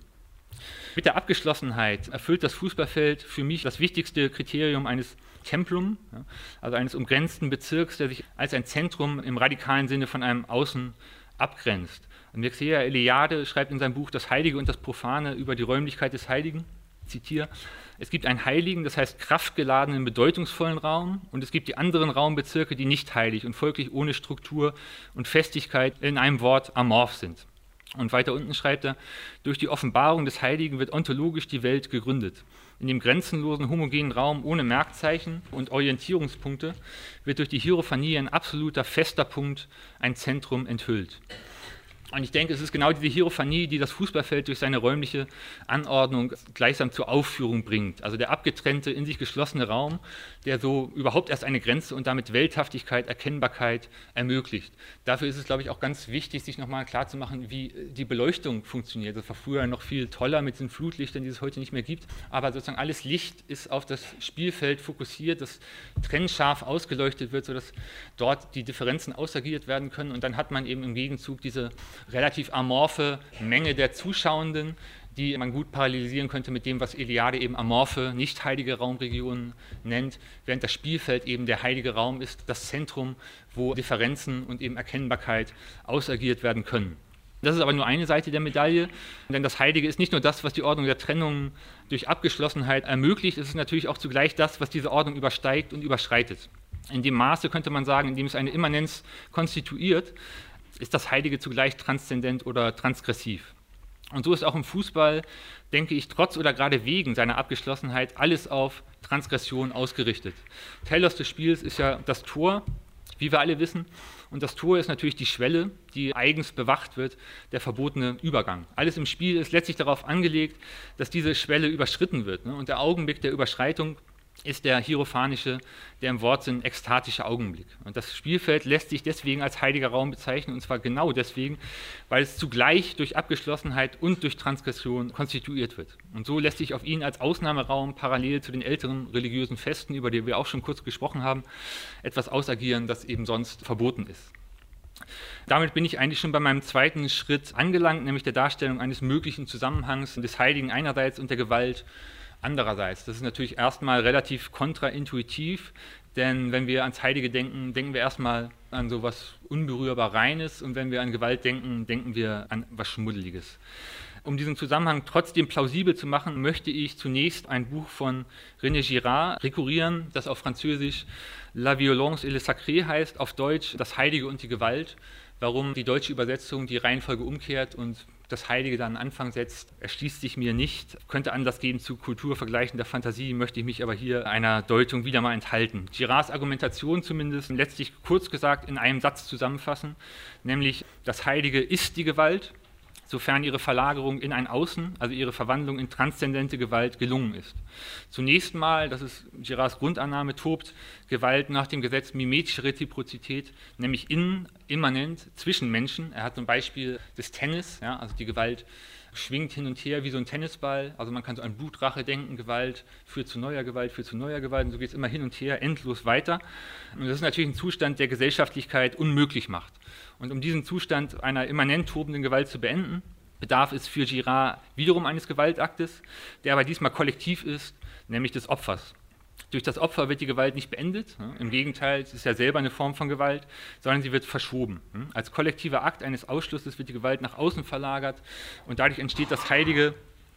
Mit der Abgeschlossenheit erfüllt das Fußballfeld für mich das wichtigste Kriterium eines Templum, also eines umgrenzten Bezirks, der sich als ein Zentrum im radikalen Sinne von einem Außen abgrenzt. Mircea Eliade schreibt in seinem Buch Das Heilige und das Profane über die Räumlichkeit des Heiligen, ich zitiere: Es gibt einen heiligen, das heißt kraftgeladenen, bedeutungsvollen Raum, und es gibt die anderen Raumbezirke, die nicht heilig und folglich ohne Struktur und Festigkeit, in einem Wort amorph sind. Und weiter unten schreibt er: Durch die Offenbarung des Heiligen wird ontologisch die Welt gegründet. In dem grenzenlosen, homogenen Raum ohne Merkzeichen und Orientierungspunkte wird durch die Hierophanie ein absoluter, fester Punkt, ein Zentrum enthüllt. Und ich denke, es ist genau diese Hierophanie, die das Fußballfeld durch seine räumliche Anordnung gleichsam zur Aufführung bringt. Also der abgetrennte, in sich geschlossene Raum, der so überhaupt erst eine Grenze und damit Welthaftigkeit, Erkennbarkeit ermöglicht. Dafür ist es, glaube ich, auch ganz wichtig, sich nochmal klarzumachen, wie die Beleuchtung funktioniert. Das war früher noch viel toller mit den Flutlichtern, die es heute nicht mehr gibt. Aber sozusagen alles Licht ist auf das Spielfeld fokussiert, das trennscharf ausgeleuchtet wird, sodass dort die Differenzen ausagiert werden können. Und dann hat man eben im Gegenzug diese relativ amorphe Menge der Zuschauenden, die man gut parallelisieren könnte mit dem, was Eliade eben amorphe, nicht heilige Raumregionen nennt, während das Spielfeld eben der heilige Raum ist, das Zentrum, wo Differenzen und eben Erkennbarkeit ausagiert werden können. Das ist aber nur eine Seite der Medaille, denn das Heilige ist nicht nur das, was die Ordnung der Trennung durch Abgeschlossenheit ermöglicht, es ist natürlich auch zugleich das, was diese Ordnung übersteigt und überschreitet. In dem Maße könnte man sagen, in dem es eine Immanenz konstituiert, ist das Heilige zugleich transzendent oder transgressiv. Und so ist auch im Fußball, denke ich, trotz oder gerade wegen seiner Abgeschlossenheit alles auf Transgression ausgerichtet. Telos des Spiels ist ja das Tor, wie wir alle wissen. Und das Tor ist natürlich die Schwelle, die eigens bewacht wird, der verbotene Übergang. Alles im Spiel ist letztlich darauf angelegt, dass diese Schwelle überschritten wird. Und der Augenblick der Überschreitung ist der hierophanische, der im Wortsinn ekstatische Augenblick. Und das Spielfeld lässt sich deswegen als heiliger Raum bezeichnen, und zwar genau deswegen, weil es zugleich durch Abgeschlossenheit und durch Transgression konstituiert wird. Und so lässt sich auf ihn als Ausnahmeraum parallel zu den älteren religiösen Festen, über die wir auch schon kurz gesprochen haben, etwas ausagieren, das eben sonst verboten ist. Damit bin ich eigentlich schon bei meinem zweiten Schritt angelangt, nämlich der Darstellung eines möglichen Zusammenhangs des Heiligen einerseits und der Gewalt andererseits. Das ist natürlich erstmal relativ kontraintuitiv, denn wenn wir ans Heilige denken, denken wir erstmal an so etwas unberührbar Reines, und wenn wir an Gewalt denken, denken wir an etwas Schmuddeliges. Um diesen Zusammenhang trotzdem plausibel zu machen, möchte ich zunächst ein Buch von René Girard rekurrieren, das auf Französisch La violence et le sacré heißt, auf Deutsch Das Heilige und die Gewalt. Warum die deutsche Übersetzung die Reihenfolge umkehrt und das Heilige dann an Anfang setzt, erschließt sich mir nicht. Könnte Anlass geben zu Kulturvergleichen der Fantasie, möchte ich mich aber hier einer Deutung wieder mal enthalten. Girards Argumentation zumindest letztlich kurz gesagt in einem Satz zusammenfassen, nämlich das Heilige ist die Gewalt, sofern ihre Verlagerung in ein Außen, also ihre Verwandlung in transzendente Gewalt gelungen ist. Zunächst mal, das ist Girards Grundannahme, tobt Gewalt nach dem Gesetz mimetische Reziprozität, nämlich innen, immanent, zwischen Menschen. Er hat zum Beispiel des Tennis, ja, also die Gewalt schwingt hin und her wie so ein Tennisball, also man kann so an Blutrache denken, Gewalt führt zu neuer Gewalt, führt zu neuer Gewalt, und so geht es immer hin und her, endlos weiter. Und das ist natürlich ein Zustand, der Gesellschaftlichkeit unmöglich macht. Und um diesen Zustand einer immanent tobenden Gewalt zu beenden, bedarf es für Girard wiederum eines Gewaltaktes, der aber diesmal kollektiv ist, nämlich des Opfers. Durch das Opfer wird die Gewalt nicht beendet, im Gegenteil, es ist ja selber eine Form von Gewalt, sondern sie wird verschoben. Als kollektiver Akt eines Ausschlusses wird die Gewalt nach außen verlagert, und dadurch entsteht das Heilige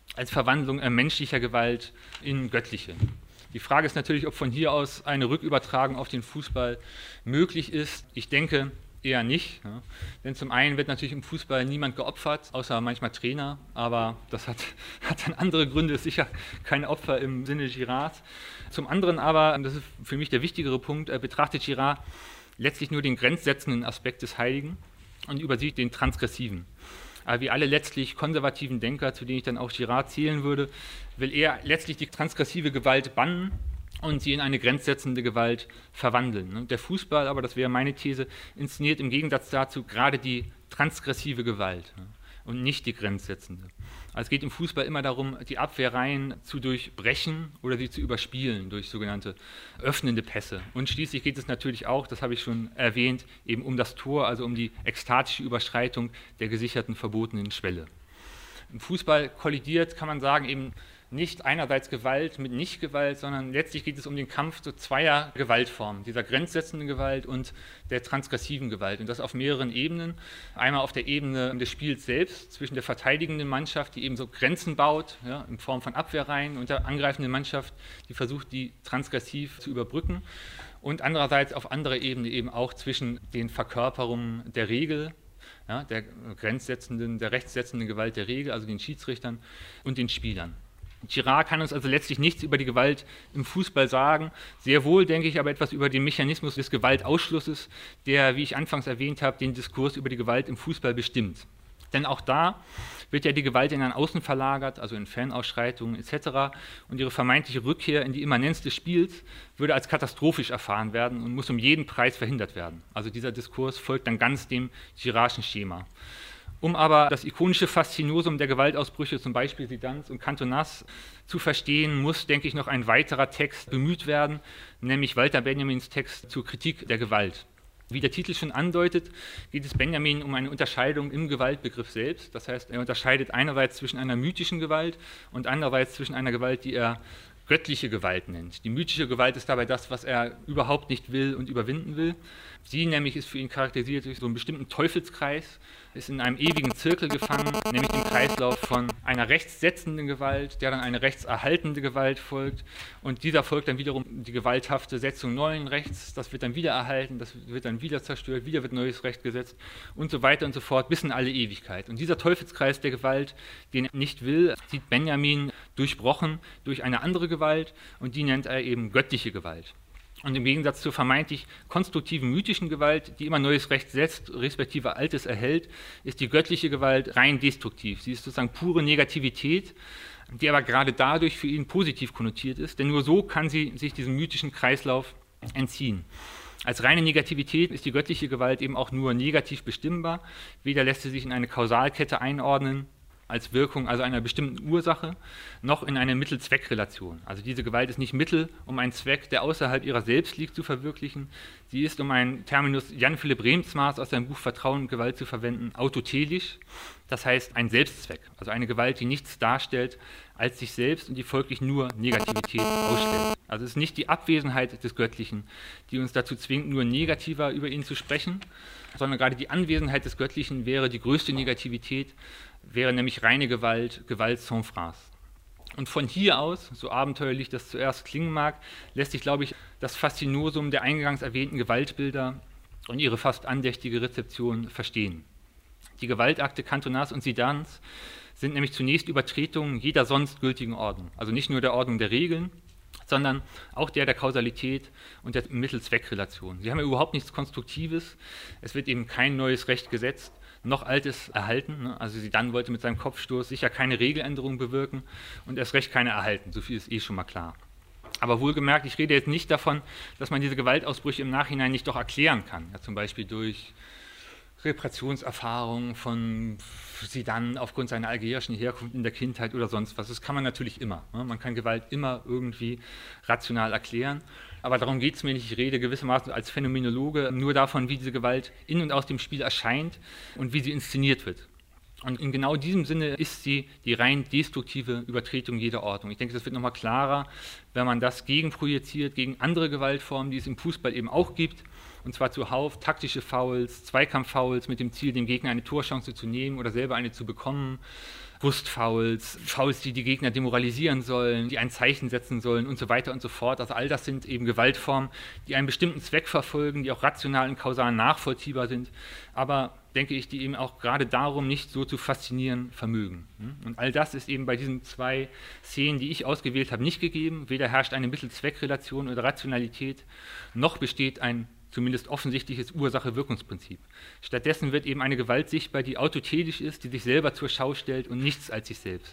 als Verwandlung äh, menschlicher Gewalt in göttliche. Die Frage ist natürlich, ob von hier aus eine Rückübertragung auf den Fußball möglich ist. Ich denke eher nicht, ja. Denn zum einen wird natürlich im Fußball niemand geopfert, außer manchmal Trainer, aber das hat, hat dann andere Gründe, ist sicher kein Opfer im Sinne Girards. Zum anderen aber, und das ist für mich der wichtigere Punkt, äh, betrachtet Girard letztlich nur den grenzsetzenden Aspekt des Heiligen und übersieht den transgressiven. Aber wie alle letztlich konservativen Denker, zu denen ich dann auch Girard zählen würde, will er letztlich die transgressive Gewalt bannen und sie in eine grenzsetzende Gewalt verwandeln. Der Fußball, aber das wäre meine These, inszeniert im Gegensatz dazu gerade die transgressive Gewalt und nicht die grenzsetzende. Also es geht im Fußball immer darum, die Abwehrreihen zu durchbrechen oder sie zu überspielen durch sogenannte öffnende Pässe. Und schließlich geht es natürlich auch, das habe ich schon erwähnt, eben um das Tor, also um die ekstatische Überschreitung der gesicherten verbotenen Schwelle. Im Fußball kollidiert, kann man sagen, eben nicht einerseits Gewalt mit Nicht-Gewalt, sondern letztlich geht es um den Kampf so zweier Gewaltformen, dieser grenzsetzenden Gewalt und der transgressiven Gewalt. Und das auf mehreren Ebenen. Einmal auf der Ebene des Spiels selbst, zwischen der verteidigenden Mannschaft, die eben so Grenzen baut, ja, in Form von Abwehrreihen, und der angreifenden Mannschaft, die versucht, die transgressiv zu überbrücken. Und andererseits auf anderer Ebene eben auch zwischen den Verkörperungen der Regel, ja, der grenzsetzenden, der rechtssetzenden Gewalt der Regel, also den Schiedsrichtern und den Spielern. Girard kann uns also letztlich nichts über die Gewalt im Fußball sagen, sehr wohl, denke ich, aber etwas über den Mechanismus des Gewaltausschlusses, der, wie ich anfangs erwähnt habe, den Diskurs über die Gewalt im Fußball bestimmt. Denn auch da wird ja die Gewalt in ein Außen verlagert, also in Fanausschreitungen et cetera, und ihre vermeintliche Rückkehr in die Immanenz des Spiels würde als katastrophisch erfahren werden und muss um jeden Preis verhindert werden. Also dieser Diskurs folgt dann ganz dem Girardschen Schema. Um aber das ikonische Faszinosum der Gewaltausbrüche, zum Beispiel Zidans und Cantonas, zu verstehen, muss, denke ich, noch ein weiterer Text bemüht werden, nämlich Walter Benjamins Text zur Kritik der Gewalt. Wie der Titel schon andeutet, geht es Benjamin um eine Unterscheidung im Gewaltbegriff selbst. Das heißt, er unterscheidet einerseits zwischen einer mythischen Gewalt und andererseits zwischen einer Gewalt, die er göttliche Gewalt nennt. Die mythische Gewalt ist dabei das, was er überhaupt nicht will und überwinden will. Sie nämlich ist für ihn charakterisiert durch so einen bestimmten Teufelskreis, ist in einem ewigen Zirkel gefangen, nämlich dem Kreislauf von einer rechtssetzenden Gewalt, der dann eine rechtserhaltende Gewalt folgt, und dieser folgt dann wiederum die gewalthafte Setzung neuen Rechts, das wird dann wieder erhalten, das wird dann wieder zerstört, wieder wird neues Recht gesetzt und so weiter und so fort bis in alle Ewigkeit. Und dieser Teufelskreis der Gewalt, den er nicht will, sieht Benjamin durchbrochen durch eine andere Gewalt, und die nennt er eben göttliche Gewalt. Und im Gegensatz zur vermeintlich konstruktiven mythischen Gewalt, die immer neues Recht setzt, respektive Altes erhält, ist die göttliche Gewalt rein destruktiv. Sie ist sozusagen pure Negativität, die aber gerade dadurch für ihn positiv konnotiert ist, denn nur so kann sie sich diesem mythischen Kreislauf entziehen. Als reine Negativität ist die göttliche Gewalt eben auch nur negativ bestimmbar, weder lässt sie sich in eine Kausalkette einordnen, als Wirkung also einer bestimmten Ursache, noch in eine Mittel-Zweck-Relation. Also diese Gewalt ist nicht Mittel, um einen Zweck, der außerhalb ihrer selbst liegt, zu verwirklichen. Sie ist, um einen Terminus Jan-Philipp Remsmaß aus seinem Buch Vertrauen und Gewalt zu verwenden, autotelisch, das heißt ein Selbstzweck, also eine Gewalt, die nichts darstellt als sich selbst und die folglich nur Negativität ausstellt. Also es ist nicht die Abwesenheit des Göttlichen, die uns dazu zwingt, nur negativer über ihn zu sprechen, sondern gerade die Anwesenheit des Göttlichen wäre die größte Negativität, wäre nämlich reine Gewalt, Gewalt sans phrase. Und von hier aus, so abenteuerlich das zuerst klingen mag, lässt sich, glaube ich, das Faszinosum der eingangs erwähnten Gewaltbilder und ihre fast andächtige Rezeption verstehen. Die Gewaltakte Cantonas und Zidans sind nämlich zunächst Übertretungen jeder sonst gültigen Ordnung, also nicht nur der Ordnung der Regeln, sondern auch der der Kausalität und der Mittel-Zweck-Relation. Sie haben ja überhaupt nichts Konstruktives, es wird eben kein neues Recht gesetzt, noch Altes erhalten. Also Zidane wollte mit seinem Kopfstoß sicher keine Regeländerung bewirken und erst recht keine erhalten. So viel ist eh schon mal klar. Aber wohlgemerkt, ich rede jetzt nicht davon, dass man diese Gewaltausbrüche im Nachhinein nicht doch erklären kann. Ja, zum Beispiel durch Repressionserfahrungen von Zidane aufgrund seiner algerischen Herkunft in der Kindheit oder sonst was. Das kann man natürlich immer. Man kann Gewalt immer irgendwie rational erklären. Aber darum geht es mir nicht. Ich rede gewissermaßen als Phänomenologe nur davon, wie diese Gewalt in und aus dem Spiel erscheint und wie sie inszeniert wird. Und in genau diesem Sinne ist sie die rein destruktive Übertretung jeder Ordnung. Ich denke, das wird nochmal klarer, wenn man das gegenprojiziert gegen andere Gewaltformen, die es im Fußball eben auch gibt. Und zwar zuhauf taktische Fouls, Zweikampf-Fouls mit dem Ziel, dem Gegner eine Torchance zu nehmen oder selber eine zu bekommen. Brustfouls, Fouls, die die Gegner demoralisieren sollen, die ein Zeichen setzen sollen und so weiter und so fort. Also all das sind eben Gewaltformen, die einen bestimmten Zweck verfolgen, die auch rational und kausal nachvollziehbar sind, aber, denke ich, die eben auch gerade darum nicht so zu faszinieren vermögen. Und all das ist eben bei diesen zwei Szenen, die ich ausgewählt habe, nicht gegeben. Weder herrscht eine Mittel-Zweck-Relation oder Rationalität, noch besteht ein zumindest offensichtliches Ursache-Wirkungsprinzip. Stattdessen wird eben eine Gewalt sichtbar, die autotelisch ist, die sich selber zur Schau stellt und nichts als sich selbst.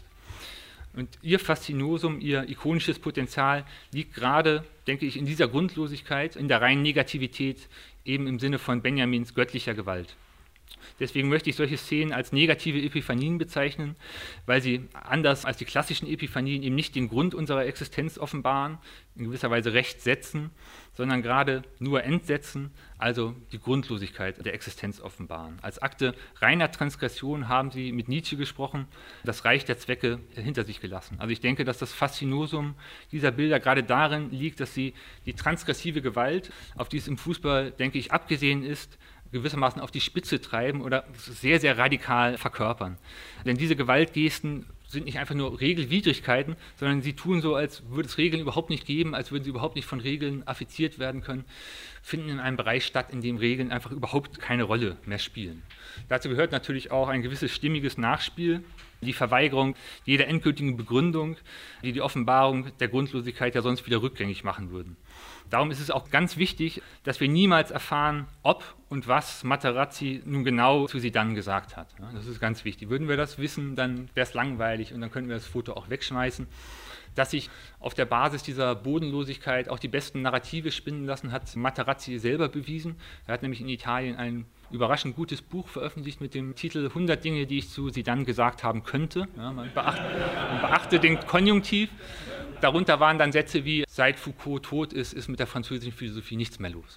Und ihr Faszinosum, ihr ikonisches Potenzial liegt gerade, denke ich, in dieser Grundlosigkeit, in der reinen Negativität, eben im Sinne von Benjamins göttlicher Gewalt. Deswegen möchte ich solche Szenen als negative Epiphanien bezeichnen, weil sie anders als die klassischen Epiphanien eben nicht den Grund unserer Existenz offenbaren, in gewisser Weise Recht setzen, sondern gerade nur entsetzen, also die Grundlosigkeit der Existenz offenbaren. Als Akte reiner Transgression haben sie mit Nietzsche gesprochen, das Reich der Zwecke hinter sich gelassen. Also ich denke, dass das Faszinosum dieser Bilder gerade darin liegt, dass sie die transgressive Gewalt, auf die es im Fußball, denke ich, abgesehen ist, gewissermaßen auf die Spitze treiben oder sehr, sehr radikal verkörpern. Denn diese Gewaltgesten sind nicht einfach nur Regelwidrigkeiten, sondern sie tun so, als würde es Regeln überhaupt nicht geben, als würden sie überhaupt nicht von Regeln affiziert werden können, finden in einem Bereich statt, in dem Regeln einfach überhaupt keine Rolle mehr spielen. Dazu gehört natürlich auch ein gewisses stimmiges Nachspiel, die Verweigerung jeder endgültigen Begründung, die die Offenbarung der Grundlosigkeit ja sonst wieder rückgängig machen würden. Darum ist es auch ganz wichtig, dass wir niemals erfahren, ob und was Materazzi nun genau zu Zidane gesagt hat. Das ist ganz wichtig. Würden wir das wissen, dann wäre es langweilig und dann könnten wir das Foto auch wegschmeißen. Dass sich auf der Basis dieser Bodenlosigkeit auch die besten Narrative spinnen lassen, hat Materazzi selber bewiesen. Er hat nämlich in Italien ein überraschend gutes Buch veröffentlicht mit dem Titel hundert Dinge, die ich zu Zidane gesagt haben könnte. Ja, man, beachte, man beachte den Konjunktiv. Darunter waren dann Sätze wie, seit Foucault tot ist, ist mit der französischen Philosophie nichts mehr los.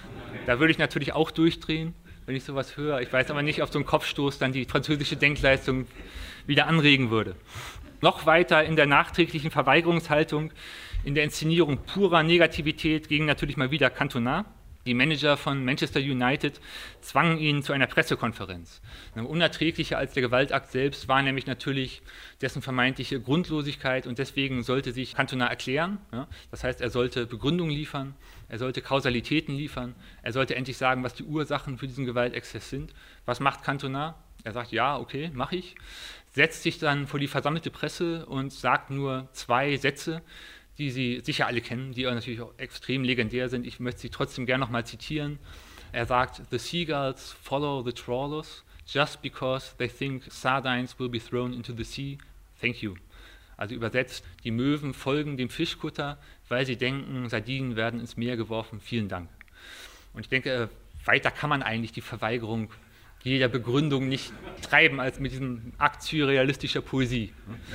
Da würde ich natürlich auch durchdrehen, wenn ich sowas höre. Ich weiß aber nicht, ob so ein Kopfstoß dann die französische Denkleistung wieder anregen würde. Noch weiter in der nachträglichen Verweigerungshaltung, in der Inszenierung purer Negativität ging natürlich mal wieder Cantona. Die Manager von Manchester United zwangen ihn zu einer Pressekonferenz. Unerträglicher als der Gewaltakt selbst war nämlich natürlich dessen vermeintliche Grundlosigkeit und deswegen sollte sich Cantona erklären. Ja? Das heißt, er sollte Begründungen liefern, er sollte Kausalitäten liefern, er sollte endlich sagen, was die Ursachen für diesen Gewaltexzess sind. Was macht Cantona? Er sagt, ja, okay, mache ich. Setzt sich dann vor die versammelte Presse und sagt nur zwei Sätze, die Sie sicher alle kennen, die natürlich auch extrem legendär sind. Ich möchte sie trotzdem gerne noch mal zitieren. Er sagt, "The seagulls follow the trawlers just because they think sardines will be thrown into the sea. Thank you." Also übersetzt, die Möwen folgen dem Fischkutter, weil sie denken, Sardinen werden ins Meer geworfen. Vielen Dank. Und ich denke, weiter kann man eigentlich die Verweigerung jeder Begründung nicht treiben als mit diesem Akt surrealistischer Poesie.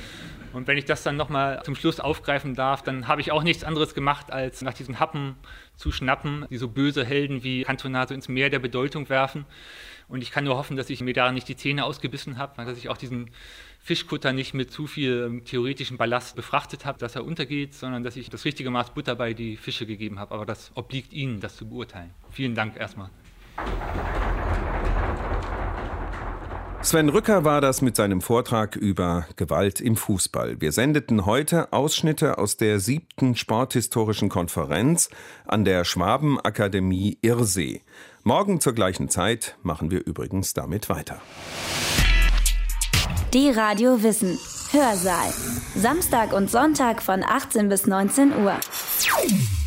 Und wenn ich das dann nochmal zum Schluss aufgreifen darf, dann habe ich auch nichts anderes gemacht, als nach diesen Happen zu schnappen, die so böse Helden wie Cantona so ins Meer der Bedeutung werfen. Und ich kann nur hoffen, dass ich mir daran nicht die Zähne ausgebissen habe, dass ich auch diesen Fischkutter nicht mit zu viel theoretischem Ballast befrachtet habe, dass er untergeht, sondern dass ich das richtige Maß Butter bei die Fische gegeben habe. Aber das obliegt Ihnen, das zu beurteilen. Vielen Dank erstmal. Sven Rücker war das mit seinem Vortrag über Gewalt im Fußball. Wir sendeten heute Ausschnitte aus der siebten Sporthistorischen Konferenz an der Schwabenakademie Irsee. Morgen zur gleichen Zeit machen wir übrigens damit weiter. Die Radio Wissen Hörsaal. Samstag und Sonntag von achtzehn bis neunzehn Uhr.